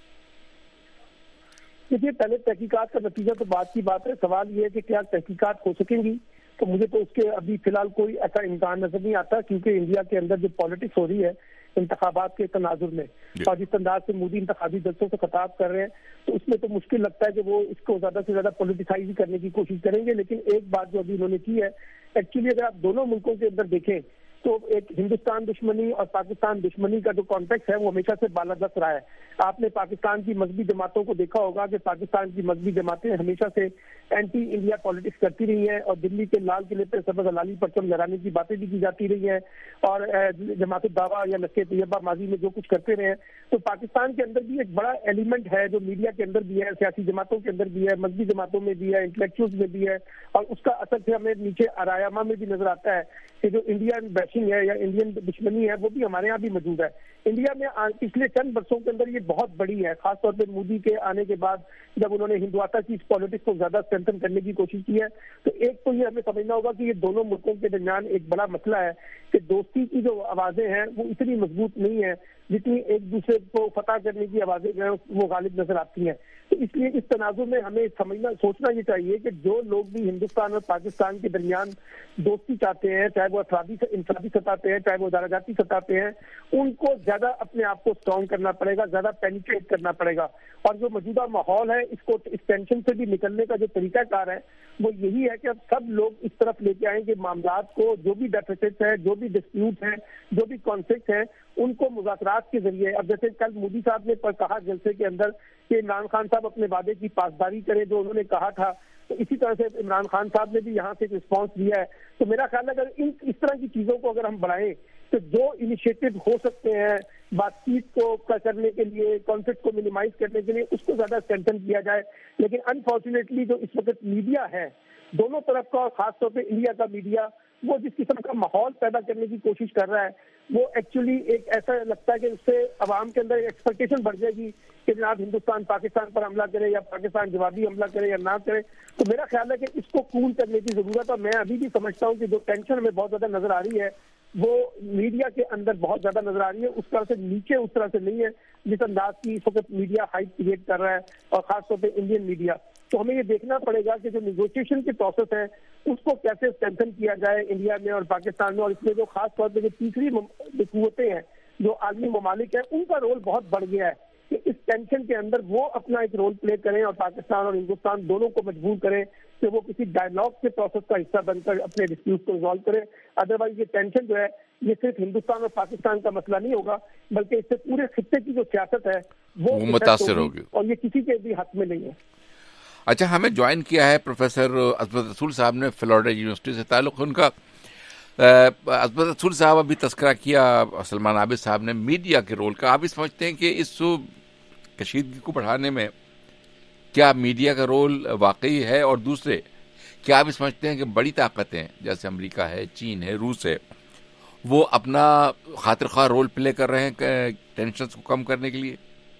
دیکھیے، پہلے تحقیقات کا نتیجہ تو بات کی بات ہے، سوال یہ ہے کہ کیا تحقیقات ہو سکیں گی. تو مجھے تو اس کے ابھی فی الحال کوئی ایسا امکان نظر نہیں آتا، کیونکہ انڈیا کے اندر جو پالیٹکس ہو رہی ہے انتخابات کے تناظر میں، اور جس انداز سے مودی انتخابی جلسوں سے خطاب کر رہے ہیں، تو اس میں تو مشکل لگتا ہے کہ وہ اس کو زیادہ سے زیادہ پولیٹیسائز کرنے کی کوشش کریں گے. لیکن ایک بات جو ابھی انہوں نے کی ہے، ایکچولی اگر آپ دونوں ملکوں کے اندر دیکھیں تو ایک ہندوستان دشمنی اور پاکستان دشمنی کا جو کانٹیکس ہے وہ ہمیشہ سے بالادست رہا ہے. آپ نے پاکستان کی مذہبی جماعتوں کو دیکھا ہوگا کہ پاکستان کی مذہبی جماعتیں ہمیشہ سے اینٹی انڈیا پالیٹکس کرتی رہی ہیں، اور دلی کے لال قلعے پہ سبز ہلالی پرچم لہرانے کی باتیں بھی کی جاتی رہی ہیں، اور جماعت الدعویٰ یا لشکر طیبہ ماضی میں جو کچھ کرتے رہے ہیں. تو پاکستان کے اندر بھی ایک بڑا ایلیمنٹ ہے جو میڈیا کے اندر بھی ہے، سیاسی جماعتوں کے اندر بھی ہے، مذہبی جماعتوں میں بھی ہے، انٹلیکچوئلز میں بھی ہے، اور اس کا اثر سے ہمیں نیچے آرایامہ میں بھی نظر آتا ہے کہ جو انڈین بیشنگ ہے یا انڈین دشمنی ہے وہ بھی ہمارے یہاں بھی موجود ہے. انڈیا میں پچھلے چند برسوں کے اندر یہ بہت بڑی ہے، خاص طور پہ مودی کے آنے کے بعد جب انہوں نے ہندوتا کی اس پالیٹکس کو زیادہ اسٹرینتھن کرنے کی کوشش کی ہے. تو ایک تو یہ ہمیں سمجھنا ہوگا کہ یہ دونوں ملکوں کے درمیان ایک بڑا مسئلہ ہے کہ دوستی کی جو آوازیں ہیں وہ اتنی مضبوط نہیں ہیں جتنی ایک دوسرے کو فتح کرنے کی آوازیں جو ہیں وہ غالب نظر آتی ہیں. تو اس لیے اس تناظر میں ہمیں سوچنا یہ چاہیے کہ جو لوگ بھی ہندوستان اور پاکستان کے درمیان دوستی چاہتے ہیں، چاہے وہ انفرادی سطح پہ ہے، چاہے وہ درجاتی سطح پہ ہیں، ان کو زیادہ اپنے آپ کو اسٹرانگ کرنا پڑے گا، زیادہ پینیٹریٹ کرنا پڑے گا. اور جو موجودہ ماحول ہے اس کو اس ٹینشن سے بھی نکلنے کا جو طریقہ کار ہے وہ یہی ہے کہ اب سب لوگ اس طرف لے کے آئیں کہ معاملات کو، جو بھی ڈیفیسٹس ہیں، جو بھی ڈسپیوٹ ہیں، جو بھی کانفلکٹ ہیں، ان کو مذاکرات کے ذریعے. اب جیسے کل مودی صاحب نے کہا جلسے کے اندر کہ عمران خان صاحب اپنے وعدے کی پاسداری کریں جو انہوں نے کہا تھا، تو اسی طرح سے عمران خان صاحب نے بھی یہاں سے ایک رسپانس دیا ہے. تو میرا خیال ہے اگر اس طرح کی چیزوں کو اگر ہم بڑھائیں تو جو انیشیٹو ہو سکتے ہیں بات چیت کو کرنے کے لیے، کانفلکٹ کو منیمائز کرنے کے لیے، اس کو زیادہ اسٹرینتھن کیا جائے. لیکن انفارچونیٹلی جو اس وقت میڈیا ہے دونوں طرف کا، اور خاص طور پہ انڈیا کا میڈیا، وہ جس قسم کا ماحول پیدا کرنے کی کوشش کر رہا ہے وہ ایکچولی ایک ایسا لگتا ہے کہ اس سے عوام کے اندر ایکسپیکٹیشن بڑھ جائے گی کہ جناب ہندوستان پاکستان پر حملہ کرے یا پاکستان جوابی حملہ کرے یا نہ کرے. تو میرا خیال ہے کہ اس کو کول کرنے کی ضرورت ہے. میں ابھی بھی سمجھتا ہوں کہ جو ٹینشن ہمیں بہت زیادہ نظر آ رہی ہے وہ میڈیا کے اندر بہت زیادہ نظر آ رہی ہے، اس طرح سے نیچے اس طرح سے نہیں ہے جس انداز کی اس وقت میڈیا ہائپ کریٹ کر رہا ہے، اور خاص طور پہ انڈین میڈیا. تو ہمیں یہ دیکھنا پڑے گا کہ جو نیگوشیشن کے پروسیس ہے اس کو کیسے اسٹرینتھن کیا جائے انڈیا میں اور پاکستان میں. اور اس میں جو خاص طور پہ جو تیسری قوتیں ہیں، جو عالمی ممالک ہیں، ان کا رول بہت بڑھ گیا ہے کہ اس ٹینشن کے اندر وہ اپنا ایک رول پلے کریں، اور پاکستان اور ہندوستان دونوں کو مجبور کریں کہ وہ کسی ڈائیلاگ کے پروسیس کا حصہ بن کر اپنے ڈسپیوٹ کو ریزالو کریں. ادروائز یہ ٹینشن جو ہے یہ صرف ہندوستان اور پاکستان کا مسئلہ نہیں ہوگا، بلکہ اس سے پورے خطے کی جو سیاست ہے وہ متاثر ہوگی، اور یہ کسی کے بھی حق میں نہیں ہے. اچھا، ہمیں جوائن کیا ہے پروفیسر عصمت رسول صاحب نے، فلوریڈا یونیورسٹی سے تعلق ان کا. عصمت رسول صاحب ابھی تذکرہ کیا سلمان عابد صاحب نے میڈیا کے رول کا. آپ بھی سمجھتے ہیں کہ اس کشیدگی کو بڑھانے میں کیا میڈیا کا رول واقعی ہے؟ اور دوسرے، کیا آپ سمجھتے ہیں کہ بڑی طاقتیں جیسے امریکہ ہے، چین ہے، روس ہے، وہ اپنا خاطر خواہ رول پلے کر رہے ہیں ٹینشنز کو کم کرنے کے لیے؟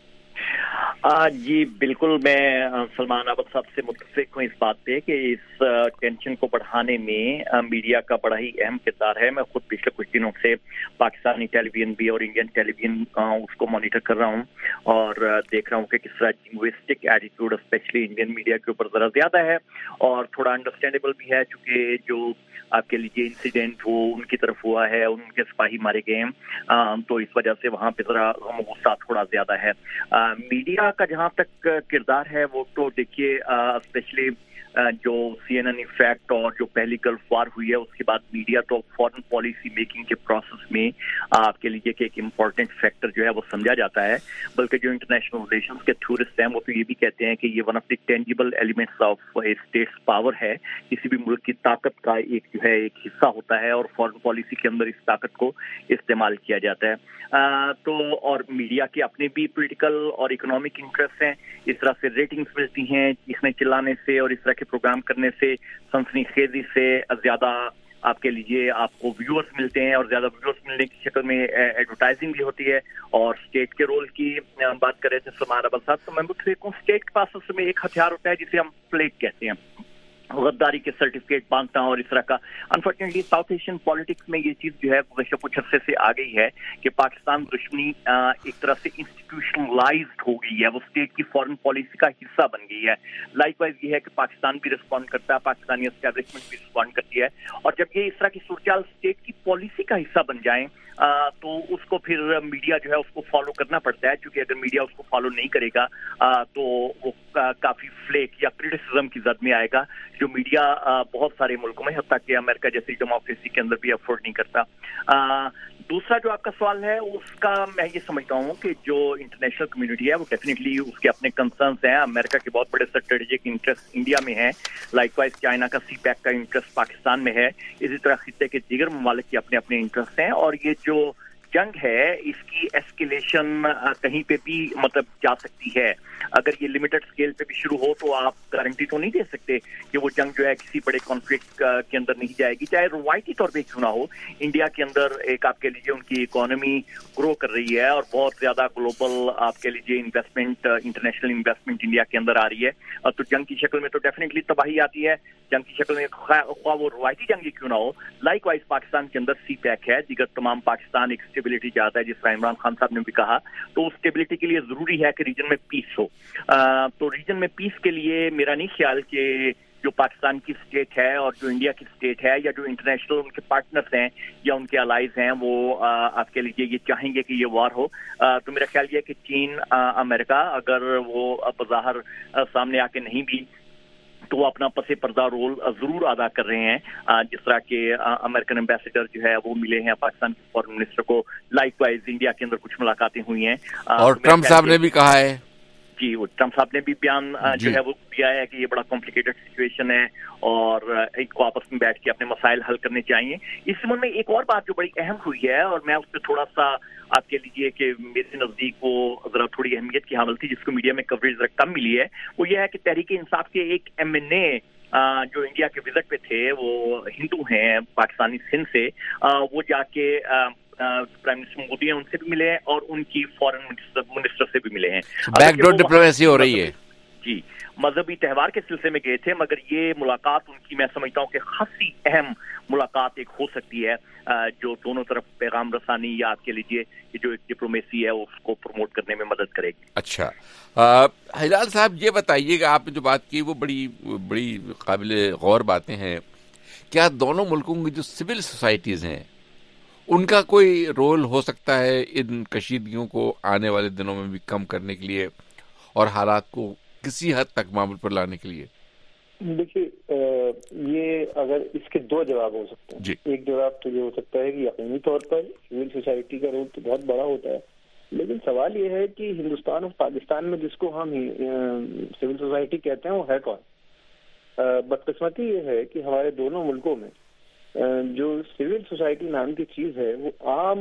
جی بالکل، میں سلمان عابد صاحب سے متفق ہوں اس بات پہ کہ اس ٹینشن کو بڑھانے میں میڈیا کا بڑا ہی اہم کردار ہے. میں خود پچھلے کچھ دنوں سے پاکستانی ٹیلی ویژن بھی اور انڈین ٹیلی ویژن اس کو مانیٹر کر رہا ہوں اور دیکھ رہا ہوں کہ کس طرح linguistic attitude specially Indian media کے اوپر ذرا زیادہ ہے، اور تھوڑا انڈرسٹینڈیبل بھی ہے چونکہ جو آپ کے لیجیے انسیڈنٹ وہ ان کی طرف ہوا ہے، ان کے سپاہی مارے گئے ہیں، تو اس وجہ سے وہاں پہ ذرا غصہ تھوڑا زیادہ ہے. میڈیا کا جہاں تک کردار ہے وہ تو دیکھیے اسپیشلی جو CNN ایفیکٹ اور جو پہلی گلف وار ہوئی ہے اس کے بعد میڈیا تو فارن پالیسی میکنگ کے پروسیس میں آپ کے لیجیے کہ ایک امپورٹنٹ فیکٹر جو ہے وہ سمجھا جاتا ہے، بلکہ جو انٹرنیشنل ریلیشنز کے تھیورسٹ ہیں وہ تو یہ بھی کہتے ہیں کہ یہ one of the tangible elements of a state's power ہے، کسی بھی ملک کی طاقت کا ایک جو ہے ایک حصہ ہوتا ہے اور فارن پالیسی کے اندر اس طاقت کو استعمال کیا جاتا ہے۔ تو اور میڈیا کے اپنے بھی پولیٹیکل اور اکنامک انٹرسٹ ہیں، اس طرح سے ریٹنگز ملتی ہیں اس میں چلانے سے اور اس طرح کے پروگرام کرنے سے، سنسنی خیزی سے زیادہ آپ کے لیجیے آپ کو ویورز ملتے ہیں اور زیادہ ویورز ملنے کی شکل میں ایڈورٹائزنگ بھی ہوتی ہے۔ اور اسٹیٹ کے رول کی بات کر رہے تھے سلمان ابل صاحب، تو میں مجھے اسٹیٹ کے پاس اس میں ایک ہتھیار ہوتا ہے جسے ہم پلیٹ کہتے ہیں، غداری کے سرٹیفکیٹ مانگتا ہوں اور اس طرح کا۔ انفارچونیٹلی ساؤتھ ایشین پالیٹکس میں یہ چیز جو ہے گزشتہ کچھ عرصے سے آ گئی ہے کہ پاکستان دشمنی ایک طرح سے انسٹیٹیوشنلائزڈ ہو گئی ہے، وہ اسٹیٹ کی فارن پالیسی کا حصہ بن گئی ہے۔ لائک وائز یہ ہے کہ پاکستان بھی رسپونڈ کرتا ہے، پاکستانی اسٹیبلشمنٹ بھی رسپونڈ کرتی ہے، اور جب یہ اس طرح کی صورتحال اسٹیٹ کی پالیسی کا حصہ بن جائیں تو اس کو پھر میڈیا جو ہے اس کو فالو کرنا پڑتا ہے، کیونکہ اگر میڈیا اس کو فالو نہیں کرے گا تو وہ کافی فلیک یا کرٹیسزم کی زد میں آئے گا، جو میڈیا بہت سارے ملکوں میں حتیٰ کہ امریکہ جیسی ڈیموکریسی کے اندر بھی افورڈ نہیں کرتا۔ دوسرا جو آپ کا سوال ہے اس کا میں یہ سمجھتا ہوں کہ جو انٹرنیشنل کمیونٹی ہے وہ ڈیفینیٹلی اس کے اپنے کنسرنس ہیں، امریکہ کے بہت بڑے اسٹریٹجک انٹرسٹ انڈیا میں ہیں، لائک وائز چائنا کا CPEC کا انٹرسٹ پاکستان میں ہے، اسی طرح خطے کے دیگر ممالک کے اپنے اپنے انٹرسٹ ہیں، اور یہ جو جنگ ہے اس کی ایسکیلیشن کہیں پہ بھی مطلب جا سکتی ہے۔ اگر یہ لمیٹڈ اسکیل پہ بھی شروع ہو تو آپ گارنٹی تو نہیں دے سکتے کہ وہ جنگ جو ہے کسی بڑے کانفلکٹ کے اندر نہیں جائے گی، چاہے روایتی طور پہ کیوں نہ ہو۔ انڈیا کے اندر ایک آپ کے لیجیے ان کی اکانومی گرو کر رہی ہے اور بہت زیادہ گلوبل آپ کے لیجیے انویسٹمنٹ، انٹرنیشنل انویسٹمنٹ انڈیا کے اندر آ رہی ہے، تو جنگ کی شکل میں تو ڈیفینیٹلی تباہی آتی ہے، جنگ کی شکل میں خواہ وہ روایتی جنگی کیوں نہ ہو۔ لائک وائز پاکستان کے اندر CPEC ہے، دیگر تمام پاکستان ایک اسٹیبلٹی چاہتا ہے، جس طرح عمران خان صاحب نے بھی کہا، تو اس اسٹیبلٹی کے لیے ضروری ہے کہ ریجن میں پیس ہو۔ تو ریجن میں پیس کے لیے میرا نہیں خیال کہ جو پاکستان کی اسٹیٹ ہے اور جو انڈیا کی اسٹیٹ ہے یا جو انٹرنیشنل ان کے پارٹنرز ہیں یا ان کے الائز ہیں وہ آپ کے لیجیے یہ چاہیں گے کہ یہ وار ہو۔ تو میرا خیال یہ ہے کہ چین، امریکہ اگر وہ بظاہر سامنے آ کے نہیں بھی تو وہ اپنا پس پردہ رول ضرور ادا کر رہے ہیں، جس طرح کہ امریکن ایمبیسیڈر جو ہے وہ ملے ہیں پاکستان کے فارن منسٹر کو، لائک وائز انڈیا کے اندر کچھ ملاقاتیں ہوئی ہیں، اور ٹرمپ صاحب نے بھی کہا ہے، جی وہ ٹرمپ صاحب نے بھی بیان جو ہے وہ دیا ہے کہ یہ بڑا کمپلیکیٹڈ سچویشن ہے اور ایک کو آپس میں بیٹھ کے اپنے مسائل حل کرنے چاہیے۔ اس سمجھ میں ایک اور بات جو بڑی اہم ہوئی ہے اور میں اس پہ تھوڑا سا آپ کے لیجیے کہ میرے نزدیک وہ ذرا تھوڑی اہمیت کی حامل تھی، جس کو میڈیا میں کوریج ذرا کم ملی ہے، وہ یہ ہے کہ تحریک انصاف کے ایک MNA جو انڈیا کے وزٹ پہ تھے، وہ ہندو ہیں پاکستانی سندھ سے، وہ جا کے پرائم منسٹر مودی ہیں ان سے بھی ملے ہیں اور ان کی فارن منسٹر سے بھی ملے ہیں۔ بیک ڈور ڈپلومیسی ہو رہی ہے، جی مذہبی تہوار کے سلسلے میں گئے تھے، مگر یہ ملاقات ان کی میں سمجھتا ہوں کہ خاصی اہم ملاقات ایک ہو سکتی ہے جو دونوں طرف پیغام رسانی یا آپ کے لیجیے کہ جو ایک ڈپلومیسی ہے اس کو پروموٹ کرنے میں مدد کرے گی۔ اچھا ہلال صاحب یہ بتائیے کہ آپ نے جو بات کی وہ بڑی قابل غور باتیں ہیں، کیا دونوں ملکوں کی جو سول سوسائٹیز ہیں ان کا کوئی رول ہو سکتا ہے ان کشیدگیوں کو آنے والے دنوں میں بھی کم کرنے کے لیے اور حالات کو کسی حد تک معمول پر لانے کے لیے؟ دیکھیے یہ اگر اس کے دو جواب ہو سکتے ہیں، ایک جواب تو یہ ہو سکتا ہے کہ یقینی طور پر سول سوسائٹی کا رول تو بہت بڑا ہوتا ہے، لیکن سوال یہ ہے کہ ہندوستان اور پاکستان میں جس کو ہم سول سوسائٹی کہتے ہیں وہ ہے کون؟ بدقسمتی یہ ہے کہ ہمارے دونوں ملکوں میں جو سول سوسائٹی نام کی چیز ہے وہ عام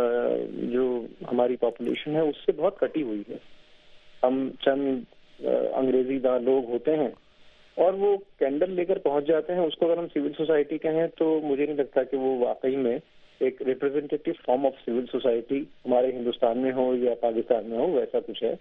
جو ہماری پاپولیشن ہے اس سے بہت کٹی ہوئی ہے۔ ہم چند انگریزی داں لوگ ہوتے ہیں اور وہ کینڈل لے کر پہنچ جاتے ہیں، اس کو اگر ہم سول سوسائٹی کہیں تو مجھے نہیں لگتا کہ وہ واقعی میں ایک representative form of civil society ہمارے ہندوستان میں ہو یا پاکستان میں ہو، ویسا کچھ ہے۔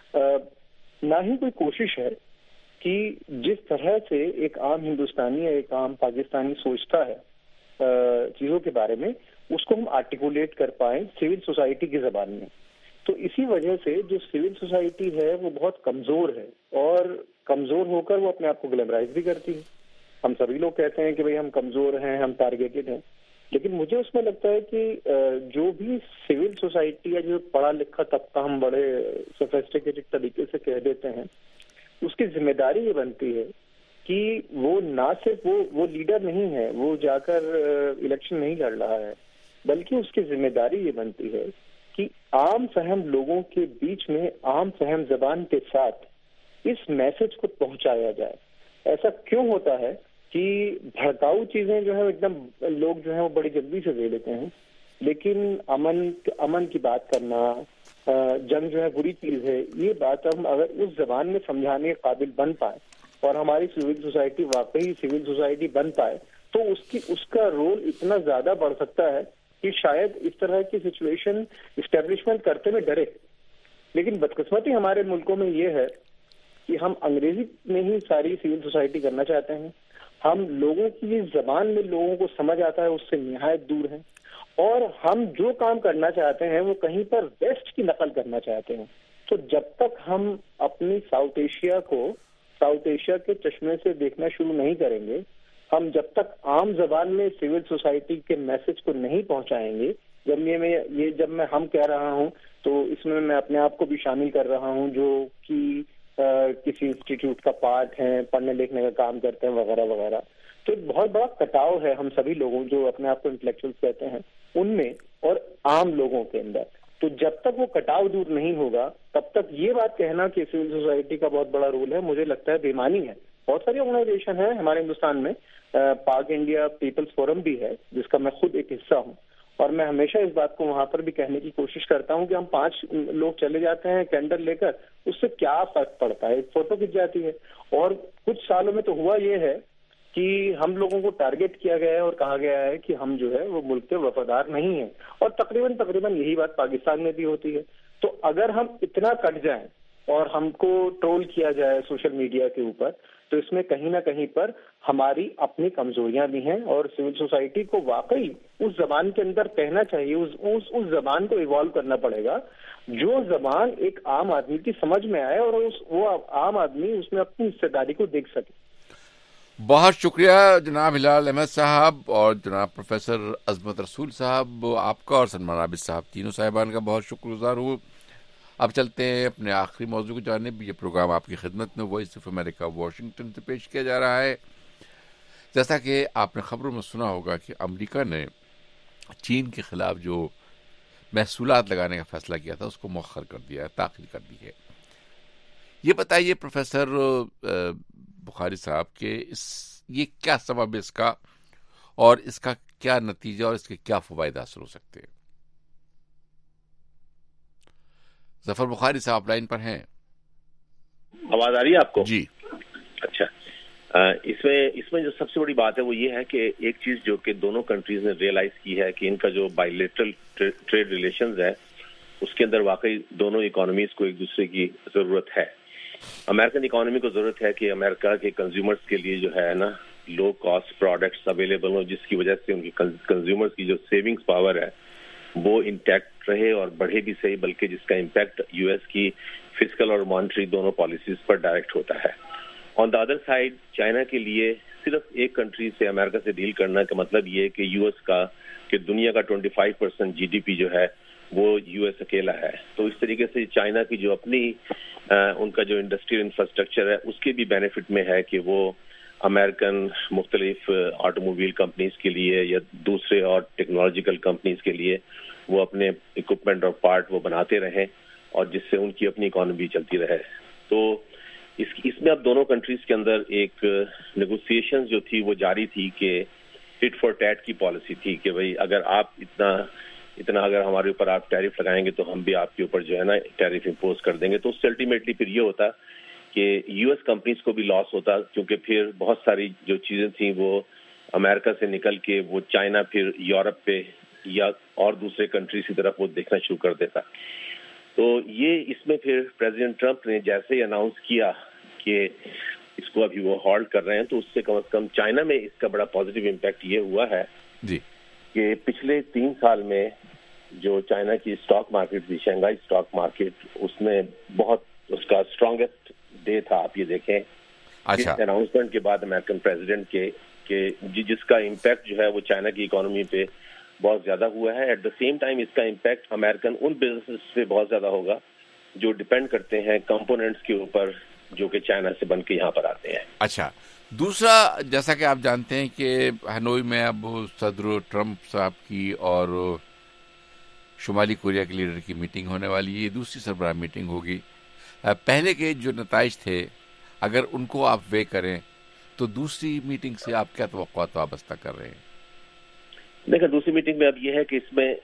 نہ ہی کوئی کوشش ہے کہ جس طرح سے ایک عام ہندوستانی یا ایک عام پاکستانی سوچتا ہے چیزوں کے بارے میں، اس کو ہم آرٹیکولیٹ کر پائیں سول سوسائٹی کی زبان میں۔ تو اسی وجہ سے جو سول سوسائٹی ہے وہ بہت کمزور ہے اور کمزور ہو کر وہ اپنے آپ کو گلیمرائز بھی کرتی ہے۔ ہم سبھی لوگ کہتے ہیں کہ بھئی ہم کمزور ہیں، ہم ٹارگیٹڈ ہیں، لیکن مجھے اس میں لگتا ہے کہ جو بھی سول سوسائٹی یا جو پڑھا لکھا طبقہ ہم بڑے سوفیسٹیکیٹڈ طریقے سے کہہ دیتے ہیں، اس کی ذمہ داری یہ بنتی ہے کہ وہ نہ صرف وہ لیڈر نہیں ہے، وہ جا کر الیکشن نہیں لڑ رہا ہے، بلکہ اس کی ذمہ داری یہ بنتی ہے کہ عام فہم لوگوں کے بیچ میں عام فہم زبان کے ساتھ اس میسج کو پہنچایا جائے. ایسا کیوں ہوتا ہے کہ بھڑکاؤ چیزیں جو ہے ایک دم لوگ جو ہیں وہ بڑی جلدی سے لے لیتے ہیں، لیکن امن کی بات کرنا، جنگ جو ہے بری چیز ہے، یہ بات ہم اگر اس زبان میں سمجھانے کے قابل بن پائے اور ہماری سول سوسائٹی واقعی سول سوسائٹی بن پائے تو اس کا رول اتنا زیادہ بڑھ سکتا ہے کہ شاید اس طرح کی سچویشن اسٹیبلشمنٹ کرتے میں ڈرے. لیکن بدقسمتی ہمارے ملکوں میں یہ ہے کہ ہم انگریزی میں ہی ساری سول سوسائٹی کرنا چاہتے ہیں. ہم لوگوں کی زبان میں لوگوں کو سمجھ آتا ہے اس سے نہایت دور ہیں، اور ہم جو کام کرنا چاہتے ہیں وہ کہیں پر ویسٹ کی نقل کرنا چاہتے ہیں. تو جب تک ہم اپنی ساؤتھ ایشیا کے چشمے سے دیکھنا شروع نہیں کریں گے، ہم جب تک عام زبان میں سول سوسائٹی کے میسج کو نہیں پہنچائیں گے، جب میں ہم کہہ رہا ہوں تو اس میں اپنے آپ کو بھی شامل کر رہا ہوں جو کہ کسی انسٹیٹیوٹ کا پارٹ ہیں، پڑھنے لکھنے کا کام کرتے ہیں وغیرہ وغیرہ. تو ایک بہت بڑا کٹاؤ ہے ہم سبھی لوگوں جو اپنے آپ کو انٹلیکچوئل کہتے ہیں ان میں اور عام لوگوں کے اندر. تو جب تک وہ کٹاؤ دور نہیں ہوگا تب تک یہ بات کہنا کہ سول سوسائٹی کا بہت بڑا رول ہے مجھے لگتا ہے بےمانی ہے. بہت ساری آرگنائزیشن ہیں ہمارے ہندوستان میں، پاک انڈیا پیپلز فورم بھی ہے جس کا میں خود ایک حصہ ہوں، اور میں ہمیشہ اس بات کو وہاں پر بھی کہنے کی کوشش کرتا ہوں کہ ہم 5 لوگ چلے جاتے ہیں کینڈل لے کر، اس سے کیا فرق پڑتا ہے، ایک فوٹو کھنچ جاتی ہے. اور کچھ سالوں میں تو ہوا یہ ہے کہ ہم لوگوں کو ٹارگٹ کیا گیا ہے اور کہا گیا ہے کہ ہم جو ہے وہ ملک کے وفادار نہیں ہیں، اور تقریباً یہی بات پاکستان میں بھی ہوتی ہے. تو اگر ہم اتنا کٹ جائیں اور ہم کو ٹرول کیا جائے سوشل میڈیا کے اوپر، تو اس میں کہیں نہ کہیں پر ہماری اپنی کمزوریاں بھی ہیں، اور سول سوسائٹی کو واقعی اس زبان کے اندر کہنا چاہیے، اس زبان کو ایوالو کرنا پڑے گا جو زبان ایک عام آدمی کی سمجھ میں آئے اور وہ عام آدمی اس میں اپنی حصہ داری کو دیکھ سکے. بہت شکریہ جناب ہلال احمد صاحب اور جناب پروفیسر عظمت رسول صاحب، آپ کا اور سلمان عابد صاحب، تینوں صاحبان کا بہت شکر گزار ہوں. اب چلتے ہیں اپنے آخری موضوع کی جانب. یہ پروگرام آپ کی خدمت میں وائس آف امریکہ واشنگٹن سے پیش کیا جا رہا ہے. جیسا کہ آپ نے خبروں میں سنا ہوگا کہ امریکہ نے چین کے خلاف جو محصولات لگانے کا فیصلہ کیا تھا اس کو مؤخر کر دیا ہے، تاخیر کر دی ہے. یہ بتائیے پروفیسر بخاری صاحب کہ یہ کیا سبب ہے اس کا، اور اس کا کیا نتیجہ اور اس کے کیا فوائد حاصل ہو سکتے ہیں؟ ظفر بخاری صاحب لائن پر ہیں؟ آواز آ رہی ہے آپ کو؟ جی. اچھا، اس میں جو سب سے بڑی بات ہے وہ یہ ہے کہ ایک چیز جو کہ دونوں کنٹریز نے ریئلائز کی ہے کہ ان کا جو بائیلیٹرل ٹریڈ ریلیشنز ہے اس کے اندر واقعی دونوں اکانومیز کو ایک دوسرے کی ضرورت ہے. امریکن اکانومی کو ضرورت ہے کہ امریکہ کے کنزیومرز کے لیے جو ہے نا لو کاسٹ پروڈکٹس اویلیبل ہوں، جس کی وجہ سے ان کی کنزیومرز کی جو سیونگز پاور ہے وہ انٹیکٹ رہے اور بڑھے بھی صحیح، بلکہ جس کا امپیکٹ یو ایس کی فسکل اور مانیٹری دونوں پالیسیز پر ڈائریکٹ ہوتا ہے. On the other side China کے لیے صرف ایک کنٹری سے امریکہ سے ڈیل کرنا کا مطلب یہ کہ یو ایس کا کہ دنیا کا 25% جی ڈی پی جو ہے وہ یو ایس اکیلا ہے. تو اس طریقے سے چائنا کی جو اپنی ان کا جو انڈسٹریل انفراسٹرکچر ہے اس کے بھی بینیفٹ میں ہے کہ وہ امریکن مختلف آٹو موبائل کمپنیز کے لیے یا دوسرے اور ٹیکنالوجیکل کمپنیز کے لیے وہ اپنے اکوپمنٹ اور پارٹ وہ بناتے رہیں اور جس سے ان کی اپنی اکانومی چلتی رہے. تو اس میں اب دونوں کنٹریز کے اندر ایک نیگوسیشن جو تھی وہ جاری تھی کہ ٹٹ فار ٹیٹ کی پالیسی تھی کہ بھئی اگر آپ اتنا اگر ہمارے اوپر آپ ٹیرف لگائیں گے تو ہم بھی آپ کے اوپر جو ہے نا ٹیرف امپوز کر دیں گے. تو اس سے الٹیمیٹلی پھر یہ ہوتا کہ یو ایس کمپنیز کو بھی لاس ہوتا، کیونکہ پھر بہت ساری جو چیزیں تھیں وہ امریکہ سے نکل کے وہ چائنا پھر یورپ پہ یا اور دوسرے کنٹریز کی طرف وہ دیکھنا شروع کر دیتا. تو یہ اس میں پھر پریزیڈنٹ ٹرمپ نے جیسے ہی اناؤنس کیا کہ اس کو ابھی وہ ہالٹ کر رہے ہیں تو اس سے کم از کم چائنا میں اس کا بڑا پازیٹیو امپیکٹ یہ ہوا ہے جی کہ پچھلے 3 سال میں جو چائنا کی اسٹاک مارکیٹ تھی، شنگھائی اسٹاک مارکیٹ، اس میں بہت اس کا اسٹرانگیسٹ ڈے تھا. آپ یہ دیکھیں، اچھا، اناؤنسمنٹ کے بعد امریکن پریزیڈنٹ کے کہ جس کا امپیکٹ جو ہے وہ چائنا کی اکانومی پہ بہت زیادہ ہوا ہے. ایٹ دا سیم ٹائم اس کا امپیکٹ امریکن ان بزنس پہ بہت زیادہ ہوگا جو ڈپینڈ کرتے ہیں کمپوننٹس کے اوپر جو کہ چائنا سے بن کے یہاں پر آتے ہیں. اچھا، دوسرا جیسا کہ آپ جانتے ہیں کہ ہنوئی میں اب صدر ٹرمپ صاحب کی اور شمالی کوریا کے لیڈر کی میٹنگ ہونے والی ہے. یہ دوسری سربراہ میٹنگ ہوگی. پہلے کے جو نتائج تھے اگر ان کو آپ وے کریں تو دوسری میٹنگ سے آپ کیا توقعات وابستہ کر رہے ہیں؟ دیکھیں دوسری میٹنگ میں اب یہ ہے کہ اس میں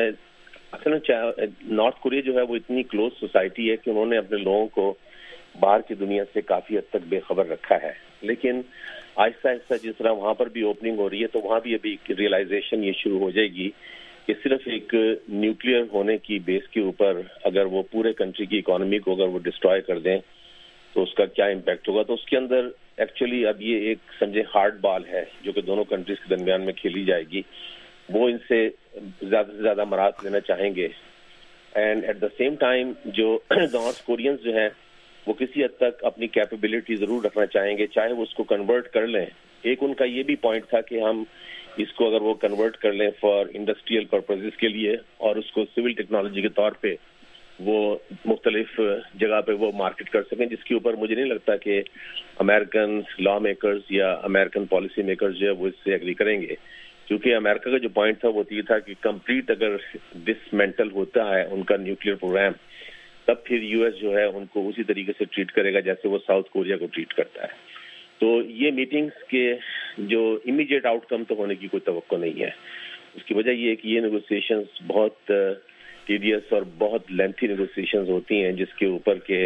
اصل نارتھ کوریا جو ہے وہ اتنی کلوز سوسائٹی ہے کہ انہوں نے اپنے لوگوں کو باہر کی دنیا سے کافی حد تک بے خبر رکھا ہے. لیکن آہستہ آہستہ جس طرح وہاں پر بھی اوپننگ ہو رہی ہے تو وہاں بھی ابھی ریئلائزیشن یہ شروع ہو جائے گی کہ صرف ایک نیوکلیئر ہونے کی بیس کے اوپر اگر وہ پورے کنٹری کی اکانومی کو اگر وہ ڈسٹروائے کر دیں تو اس کا کیا امپیکٹ ہوگا. تو اس کے اندر ایکچولی اب یہ ایک سمجھے ہارڈ بال ہے جو کہ دونوں کنٹریز کے درمیان میں کھیلی جائے گی. وہ ان سے زیادہ سے زیادہ مراعات لینا چاہیں گے. And at the same time جو نارتھ کورینز جو ہیں وہ کسی حد تک اپنی کیپیبلٹی ضرور رکھنا چاہیں گے, چاہے وہ اس کو کنورٹ کر لیں. ایک ان کا یہ بھی پوائنٹ تھا کہ ہم اس کو اگر وہ کنورٹ کر لیں فار انڈسٹریل پرپزز کے لیے اور اس کو سول ٹیکنالوجی کے طور پہ وہ مختلف جگہ پہ وہ مارکیٹ کر سکیں, جس کے اوپر مجھے نہیں لگتا کہ امریکن لا میکرز یا امریکن پالیسی میکرز جو ہے وہ اس سے ایگری کریں گے. کیونکہ امریکہ کا جو پوائنٹ تھا وہ یہ تھا کہ کمپلیٹ اگر ڈسمینٹل ہوتا ہے ان کا نیوکلیئر پروگرام تب پھر یو ایس جو ہے ان کو اسی طریقے سے ٹریٹ کرے گا جیسے وہ ساؤتھ کوریا کو ٹریٹ کرتا ہے. تو یہ میٹنگز کے جو امیڈیٹ آؤٹ کم تو ہونے کی کوئی توقع نہیں ہے. اس کی وجہ یہ ہے کہ یہ نیگوسیشنز بہت ٹیڈیس اور بہت لینتھی نیگوسیشنز ہوتی ہیں جس کے اوپر کہ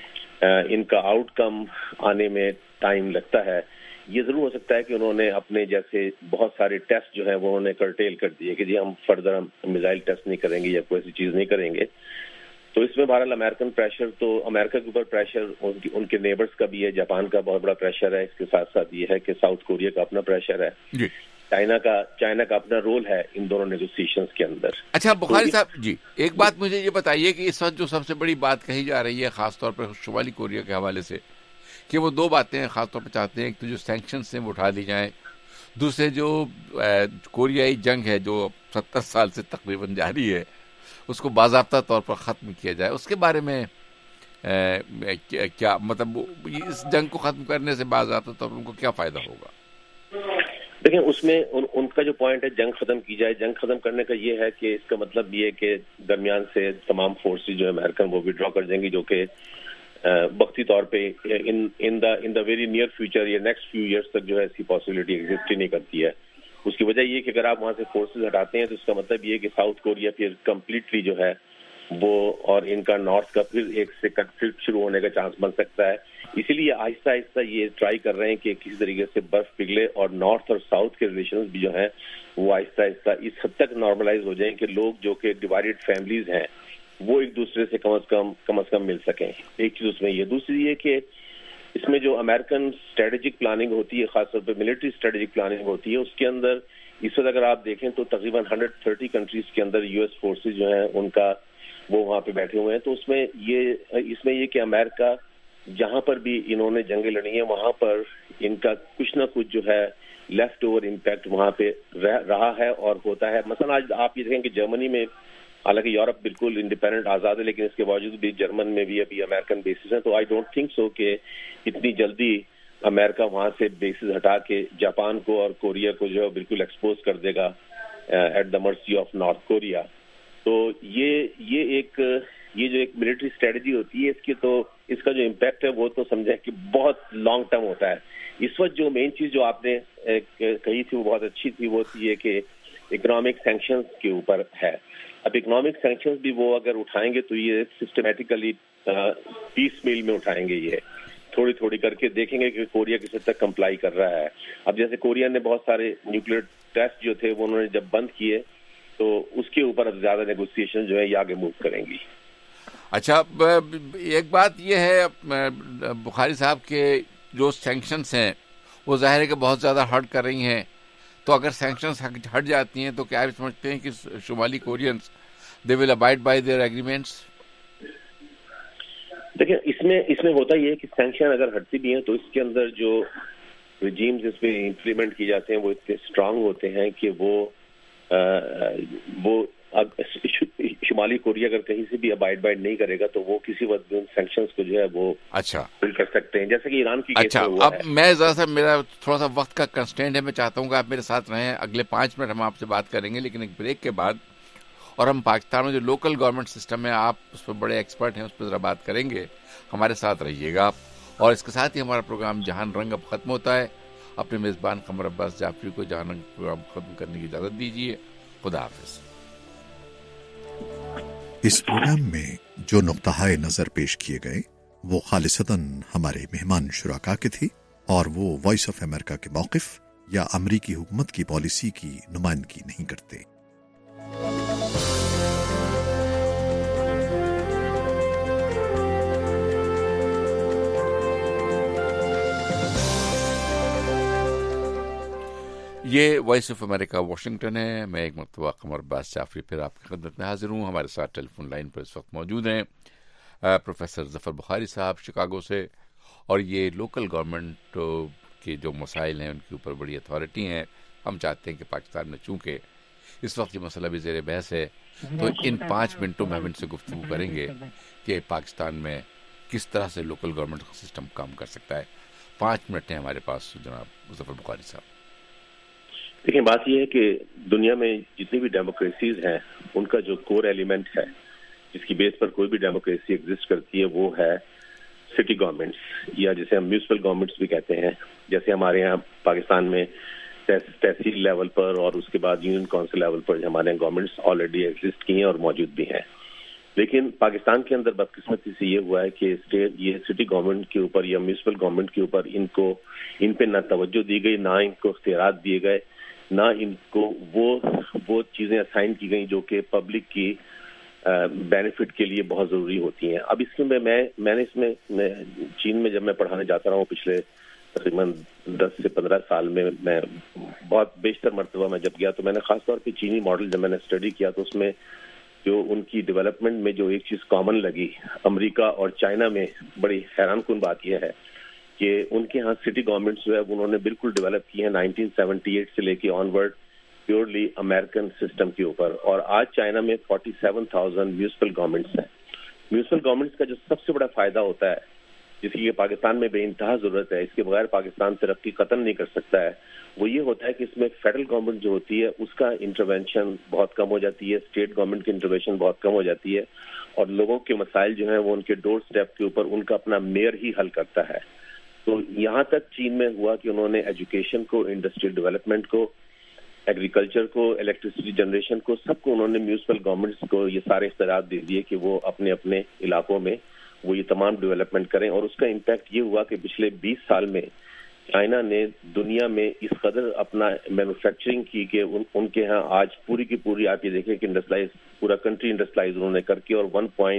ان کا آؤٹ کم آنے میں ٹائم لگتا ہے. یہ ضرور ہو سکتا ہے کہ انہوں نے اپنے جیسے بہت سارے ٹیسٹ جو ہیں وہ انہوں نے کرٹیل کر دیے کہ جی ہم فردر ہم میزائل ٹیسٹ نہیں کریں گے یا کوئی ایسی چیز نہیں کریں گے. تو اس میں بہرحال امریکن پریشر تو امریکہ کے اوپر پریشر ان کے نیبرز کا بھی ہے, جاپان کا بہت بڑا پریشر ہے. اس کے ساتھ ساتھ یہ ہے کہ ساؤتھ کوریا کا اپنا پریشر ہے, چائنا کا اپنا رول ہے ان دونوں نیگوسیشنز کے اندر. اچھا بخاری صاحب جی, ایک بات مجھے یہ بتائیے کہ اس وقت جو سب سے بڑی بات کہی جا رہی ہے خاص طور پر شمالی کوریا کے حوالے سے کہ وہ دو باتیں خاص طور پہ چاہتے ہیں. ایک تو جو سینکشنز ہیں وہ اٹھا لی جائیں, دوسرے جو کوریائی جنگ ہے جو 70 سال سے تقریباً جاری ہے اس کو باضابطہ طور پر ختم کیا جائے. اس کے بارے میں کیا مطلب اس جنگ کو ختم کرنے سے باضابطہ طور پر ان کو کیا فائدہ ہوگا؟ دیکھیں اس میں ان کا جو پوائنٹ ہے جنگ ختم کی جائے. جنگ ختم کرنے کا یہ ہے کہ اس کا مطلب یہ ہے کہ درمیان سے تمام فورسز جو ہے امریکن وہ وڈرا کر دیں گی, جو کہ وقتی طور پہ in the very near future یا نیکسٹ فیو ایئرس تک جو ہے ایسی پاسبلٹی ایگزسٹ ہی نہیں کرتی ہے. اس کی وجہ یہ کہ اگر آپ وہاں سے فورسز ہٹاتے ہیں تو اس کا مطلب یہ کہ ساؤتھ کوریا پھر کمپلیٹلی جو ہے وہ اور ان کا نارتھ کا پھر ایک سے کنفلکٹ شروع ہونے کا چانس بن سکتا ہے. اسی لیے آہستہ آہستہ یہ ٹرائی کر رہے ہیں کہ کسی طریقے سے برف پگھلے اور نارتھ اور ساؤتھ کے ریلیشنز بھی جو ہیں وہ آہستہ آہستہ اس حد تک نارملائز ہو جائیں کہ لوگ جو کہ ڈیوائڈڈ فیملیز ہیں وہ ایک دوسرے سے کم از کم مل سکیں. ایک چیز اس میں یہ. دوسری یہ کہ اس میں جو امریکن اسٹریٹجک پلاننگ ہوتی ہے خاص طور پہ ملٹری اسٹریٹجک پلاننگ ہوتی ہے اس کے اندر اس وقت اگر آپ دیکھیں تو تقریباً 130 کنٹریز کے اندر یو ایس فورسز جو ہیں ان کا وہ وہاں پہ بیٹھے ہوئے ہیں. تو اس میں یہ کہ امریکہ جہاں پر بھی انہوں نے جنگیں لڑی ہیں وہاں پر ان کا کچھ نہ کچھ جو ہے لیفٹ اوور امپیکٹ وہاں پہ رہا ہے اور ہوتا ہے. مثلا آج آپ یہ دیکھیں کہ جرمنی میں حالانکہ یورپ بالکل انڈیپینڈنٹ آزاد ہے لیکن اس کے باوجود بھی جرمن میں بھی ابھی امریکن بیسز ہیں. تو آئی ڈونٹ تھنک سو کہ اتنی جلدی امریکہ وہاں سے بیسز ہٹا کے جاپان کو اور کوریا کو جو ہے بالکل ایکسپوز کر دے گا at the mercy of north Korea. تو یہ جو ایک ملٹری اسٹریٹجی ہوتی ہے اس کا جو امپیکٹ ہے وہ تو سمجھیں کہ بہت لانگ ٹرم ہوتا ہے. اس وقت جو مین چیز جو آپ نے کہی تھی وہ بہت اچھی تھی, وہ یہ کہ اکنامک سینکشنز کے اوپر ہے. اب اکنامک سینکشنز بھی وہ اگر اٹھائیں گے تو یہ سسٹمیٹیکلی پیس میل میں اٹھائیں گے, یہ تھوڑی تھوڑی کر کے دیکھیں گے کہ کوریا کس حد تک کمپلائی کر رہا ہے. اب جیسے کوریا نے بہت سارے نیوکلیئر ٹیسٹ جو تھے وہ انہوں نے جب بند کیے تو اس کے اوپر اب زیادہ نیگوسیشن جو ہے یہ آگے موو کریں گی. اچھا ایک بات یہ ہے بخاری صاحب کے جو سینکشنز ہیں وہ ظاہر ہے کہ بہت زیادہ ہرٹ کر رہی ہیں. تو اگر سینکشنز ہٹ جاتی ہیں تو کیا آپ سمجھتے ہیں کہ شمالی Koreans they will abide by their agreements? دیکھیں اس میں ہوتا یہ ہے کہ سینکشن اگر ہٹتی بھی ہیں تو اس کے اندر جو رجیمز اس پہ امپلیمنٹ کی جاتے ہیں وہ اتنے اسٹرانگ ہوتے ہیں کہ وہ شمالی کوریا اگر کہیں سے بھی ابائڈ نہیں کرے گا تو وہ کسی وقت بھی ان سینکشنز کو جو ہے وہ بل کر سکتے ہیں، جیسے کہ ایران کی کیس میں ہوا ہے۔ اب میں ذرا سا میرا تھوڑا سا وقت کا کنسٹینٹ ہے، میں چاہتا ہوں کہ آپ میرے ساتھ رہیں، اگلے 5 منٹ ہم آپ سے بات کریں گے لیکن ایک بریک کے بعد، اور ہم پاکستان میں جو لوکل گورنمنٹ سسٹم ہے آپ اس پہ بڑے ایکسپرٹ ہیں، اس پہ ذرا بات کریں گے، ہمارے ساتھ رہیے گا آپ۔ اور اس کے ساتھ ہی ہمارا پروگرام جہان رنگ اب ختم ہوتا ہے۔ اپنے میزبان قمر عباس جعفری کو جہان رنگ پروگرام ختم کرنے کی اجازت دیجیے، خدا حافظ۔ اس پروگرام میں جو نقطہ نظر پیش کیے گئے وہ خالصتاً ہمارے مہمان شرکا کے تھے اور وہ وائس آف امریکہ کے موقف یا امریکی حکومت کی پالیسی کی نمائندگی نہیں کرتے۔ یہ وائس آف امریکہ واشنگٹن ہے۔ میں ایک مرتبہ قمر عباس جعفری پھر آپ کی خدمت میں حاضر ہوں۔ ہمارے ساتھ ٹیلی فون لائن پر اس وقت موجود ہیں پروفیسر ظفر بخاری صاحب شکاگو سے، اور یہ لوکل گورنمنٹ کے جو مسائل ہیں ان کے اوپر بڑی اتھارٹی ہیں۔ ہم چاہتے ہیں کہ پاکستان میں چونکہ اس وقت یہ مسئلہ بھی زیر بحث ہے تو ان 5 منٹوں میں ہم ان سے گفتگو کریں گے کہ پاکستان میں کس طرح سے لوکل گورنمنٹ کا سسٹم کام کر سکتا ہے۔ 5 منٹ ہیں ہمارے پاس جناب ظفر بخاری صاحب۔ دیکھیں، بات یہ ہے کہ دنیا میں جتنی بھی ڈیموکریسیز ہیں ان کا جو کور ایلیمنٹ ہے جس کی بیس پر کوئی بھی ڈیموکریسی ایگزسٹ کرتی ہے وہ ہے سٹی گورنمنٹس، یا جسے ہم میونسپل گورنمنٹس بھی کہتے ہیں۔ جیسے ہمارے یہاں پاکستان میں تحصیل لیول پر اور اس کے بعد یونین کونسل لیول پر ہمارے یہاں گورنمنٹس آلریڈی ایگزسٹ کی ہیں اور موجود بھی ہیں، لیکن پاکستان کے اندر بدقسمتی سے یہ ہوا ہے کہ یہ سٹی گورنمنٹ کے اوپر یا میونسپل گورنمنٹ کے اوپر ان پہ نہ توجہ دی گئی، نہ ان کو اختیارات دیے گئے، نہ ان کو وہ چیزیں اسائن کی گئیں جو کہ پبلک کی بینیفٹ کے لیے بہت ضروری ہوتی ہیں۔ اب اس میں نے اس میں چین میں جب میں پڑھانے جاتا رہا ہوں پچھلے تقریباً 10 سے 15 سال میں بہت بیشتر مرتبہ میں جب گیا تو میں نے خاص طور پہ چینی ماڈل جب میں نے اسٹڈی کیا تو اس میں جو ان کی ڈیولپمنٹ میں جو ایک چیز کامن لگی امریکہ اور چائنا میں، بڑی حیران کن بات یہ ہے کہ ان کے ہاں سٹی گورنمنٹس جو ہے انہوں نے بالکل ڈیولپ کی ہیں 1978 سے لے کے onward purely American system کے اوپر، اور آج چائنا میں 47,000 میونسپل گورنمنٹس ہیں۔ میونسپل گورنمنٹس کا جو سب سے بڑا فائدہ ہوتا ہے جس کی پاکستان میں بے انتہا ضرورت ہے، اس کے بغیر پاکستان ترقی قطعاً نہیں کر سکتا ہے، وہ یہ ہوتا ہے کہ اس میں فیڈرل گورنمنٹ جو ہوتی ہے اس کا انٹروینشن بہت کم ہو جاتی ہے، اسٹیٹ گورنمنٹ کی انٹروینشن بہت کم ہو جاتی ہے، اور لوگوں کے مسائل جو ہیں وہ ان کے ڈور سٹیپ کے اوپر ان کا اپنا میئر ہی حل کرتا ہے۔ تو یہاں تک چین میں ہوا کہ انہوں نے ایجوکیشن کو، انڈسٹریل ڈیولپمنٹ کو، ایگریکلچر کو، الیکٹریسٹی جنریشن کو، سب کو انہوں نے میونسپل گورنمنٹس کو یہ سارے اختیارات دے دیے کہ وہ اپنے اپنے علاقوں میں وہ یہ تمام ڈیولپمنٹ کریں، اور اس کا امپیکٹ یہ ہوا کہ پچھلے 20 سال میں چائنا نے دنیا میں اس قدر اپنا مینوفیکچرنگ کی کہ ان کے ہاں آج پوری کی پوری آپ یہ دیکھیں کہ انڈسٹرائز پورا کنٹری انڈسٹرائز انہوں نے کر کے، اور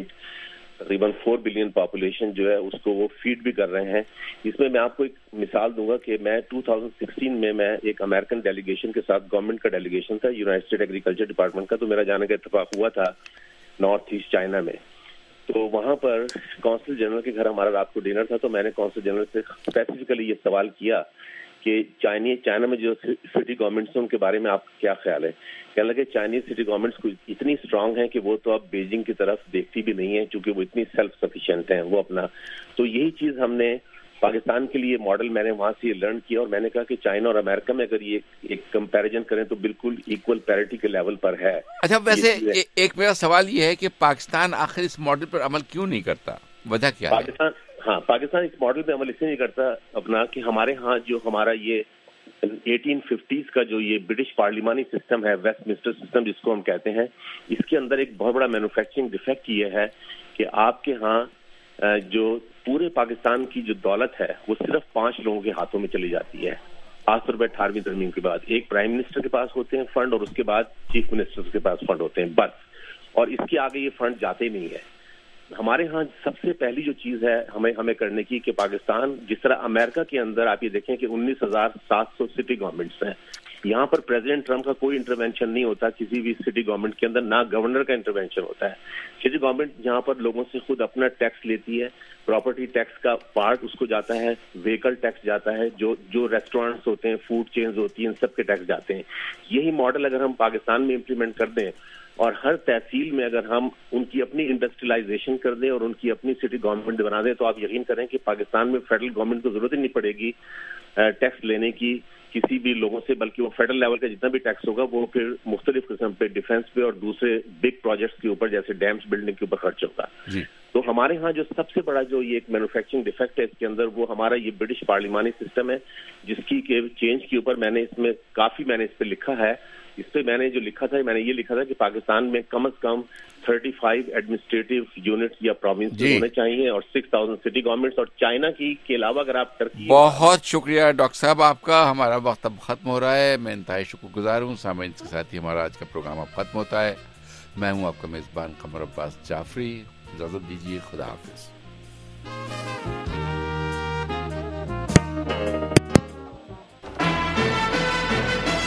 تقریباً 4 بلین پاپولیشن جو ہے اس کو وہ فیڈ بھی کر رہے ہیں۔ اس میں آپ کو ایک مثال دوں گا کہ میں 2016 میں ایک امریکن ڈیلیگیشن کے ساتھ، گورنمنٹ کا ڈیلیگیشن تھا یونائٹڈ اسٹیٹ ایگریکلچر ڈپارٹمنٹ کا، تو میرا جانے کا اتفاق ہوا تھا نارتھ ایسٹ چائنا میں۔ تو وہاں پر کونسل جنرل کے گھر ہمارا رات کو ڈنر تھا، تو میں نے کونسل جنرل سے اسپیسیفکلی یہ سوال کیا کہ چائنا میں جو سٹی گورنمنٹس ہیں ان کے بارے میں آپ کا کیا خیال ہے؟ کہنے لگے چائنیز سٹی گورنمنٹس اتنی اسٹرانگ ہیں کہ وہ تو اب بیجنگ کی طرف دیکھتی بھی نہیں ہیں کیونکہ وہ اتنی سیلف سفیشینٹ ہیں وہ اپنا۔ تو یہی چیز ہم نے پاکستان کے لیے ماڈل میں نے وہاں سے یہ لرن کیا، اور میں نے کہا کہ چائنا اور امریکہ میں اگر یہ ایک کمپیریزن کریں تو بالکل ایکول پیرٹی کے لیول پر ہے۔ اچھا، ویسے ایک میرا سوال یہ ہے کہ پاکستان آخر اس ماڈل پر عمل کیوں نہیں کرتا؟ وجہ کیا ہے؟ پاکستان اس ماڈل پہ عمل اس لیے نہیں کرتا اپنا کہ ہمارے ہاں جو ہمارا یہ 1850s کا جو یہ برٹش پارلیمانی سسٹم ہے، ویسٹ منسٹر سسٹم جس کو ہم کہتے ہیں، اس کے اندر ایک بہت بڑا مینوفیکچرنگ ڈیفیکٹ یہ ہے کہ آپ کے ہاں جو پورے پاکستان کی جو دولت ہے وہ صرف 5 لوگوں کے ہاتھوں میں چلی جاتی ہے، خاص طور پہ 18ویں ترمیم کے بعد۔ ایک پرائم منسٹر کے پاس ہوتے ہیں فنڈ، اور اس کے بعد چیف منسٹر کے پاس فنڈ ہوتے ہیں بس، اور اس کے آگے یہ فنڈ جاتے نہیں ہے۔ ہمارے ہاں سب سے پہلی جو چیز ہے ہمیں کرنے کی کہ پاکستان جس طرح امریکہ کے اندر آپ یہ دیکھیں کہ 19,700 سٹی گورنمنٹس ہیں، यहाँ पर प्रेसिडेंट ट्रम्प का कोई इंटरवेंशन नहीं होता किसी भी सिटी गवर्नमेंट के अंदर, ना गवर्नर का इंटरवेंशन होता है। सिटी गवर्नमेंट यहाँ पर लोगों से खुद अपना टैक्स लेती है, प्रॉपर्टी टैक्स का पार्ट उसको जाता है, व्हीकल टैक्स जाता है, जो रेस्टोरेंट्स होते हैं, फूड चेन्स होती हैं, इन सब के टैक्स जाते हैं। यही मॉडल अगर हम पाकिस्तान में इम्प्लीमेंट कर दें और हर तहसील में अगर हम उनकी अपनी इंडस्ट्रियलाइजेशन कर दें और उनकी अपनी सिटी गवर्नमेंट बना दें, तो आप यकीन करें कि पाकिस्तान में फेडरल गवर्नमेंट को जरूरत ही नहीं पड़ेगी टैक्स लेने की किसी भी लोगों से, बल्कि वो फेडरल लेवल का जितना भी टैक्स होगा वो फिर मुख्तलिफ किस्म पे डिफेंस पे और दूसरे बिग प्रोजेक्ट्स के ऊपर जैसे डैम्स बिल्डिंग के ऊपर खर्च होगा। तो हमारे यहाँ जो सबसे बड़ा जो ये एक मैन्युफैक्चरिंग डिफेक्ट है इसके अंदर, वो हमारा ये ब्रिटिश पार्लिमानी सिस्टम है, जिसकी के चेंज के ऊपर मैंने इस पे लिखा है। इस पे मैंने जो लिखा था, मैंने ये लिखा था कि पाकिस्तान में कम से कम 35 एडमिनिस्ट्रेटिव यूनिट्स या प्रोविंस होने चाहिए और 6000 सिटी गवर्नमेंट्स, और चाइना की के अलावा अगर आप टर्की। बहुत शुक्रिया डॉक्टर साहब आपका, हमारा वक्त अब खत्म हो रहा है। मैं इंतहाई शुक्रगुजार हूँ। सामईन के साथ ही हमारा आज का प्रोग्राम अब खत्म होता है। मैं हूँ आपका मेजबान कमर अब्बास जाफरी, इजाजत दीजिए, खुदा हाफिज।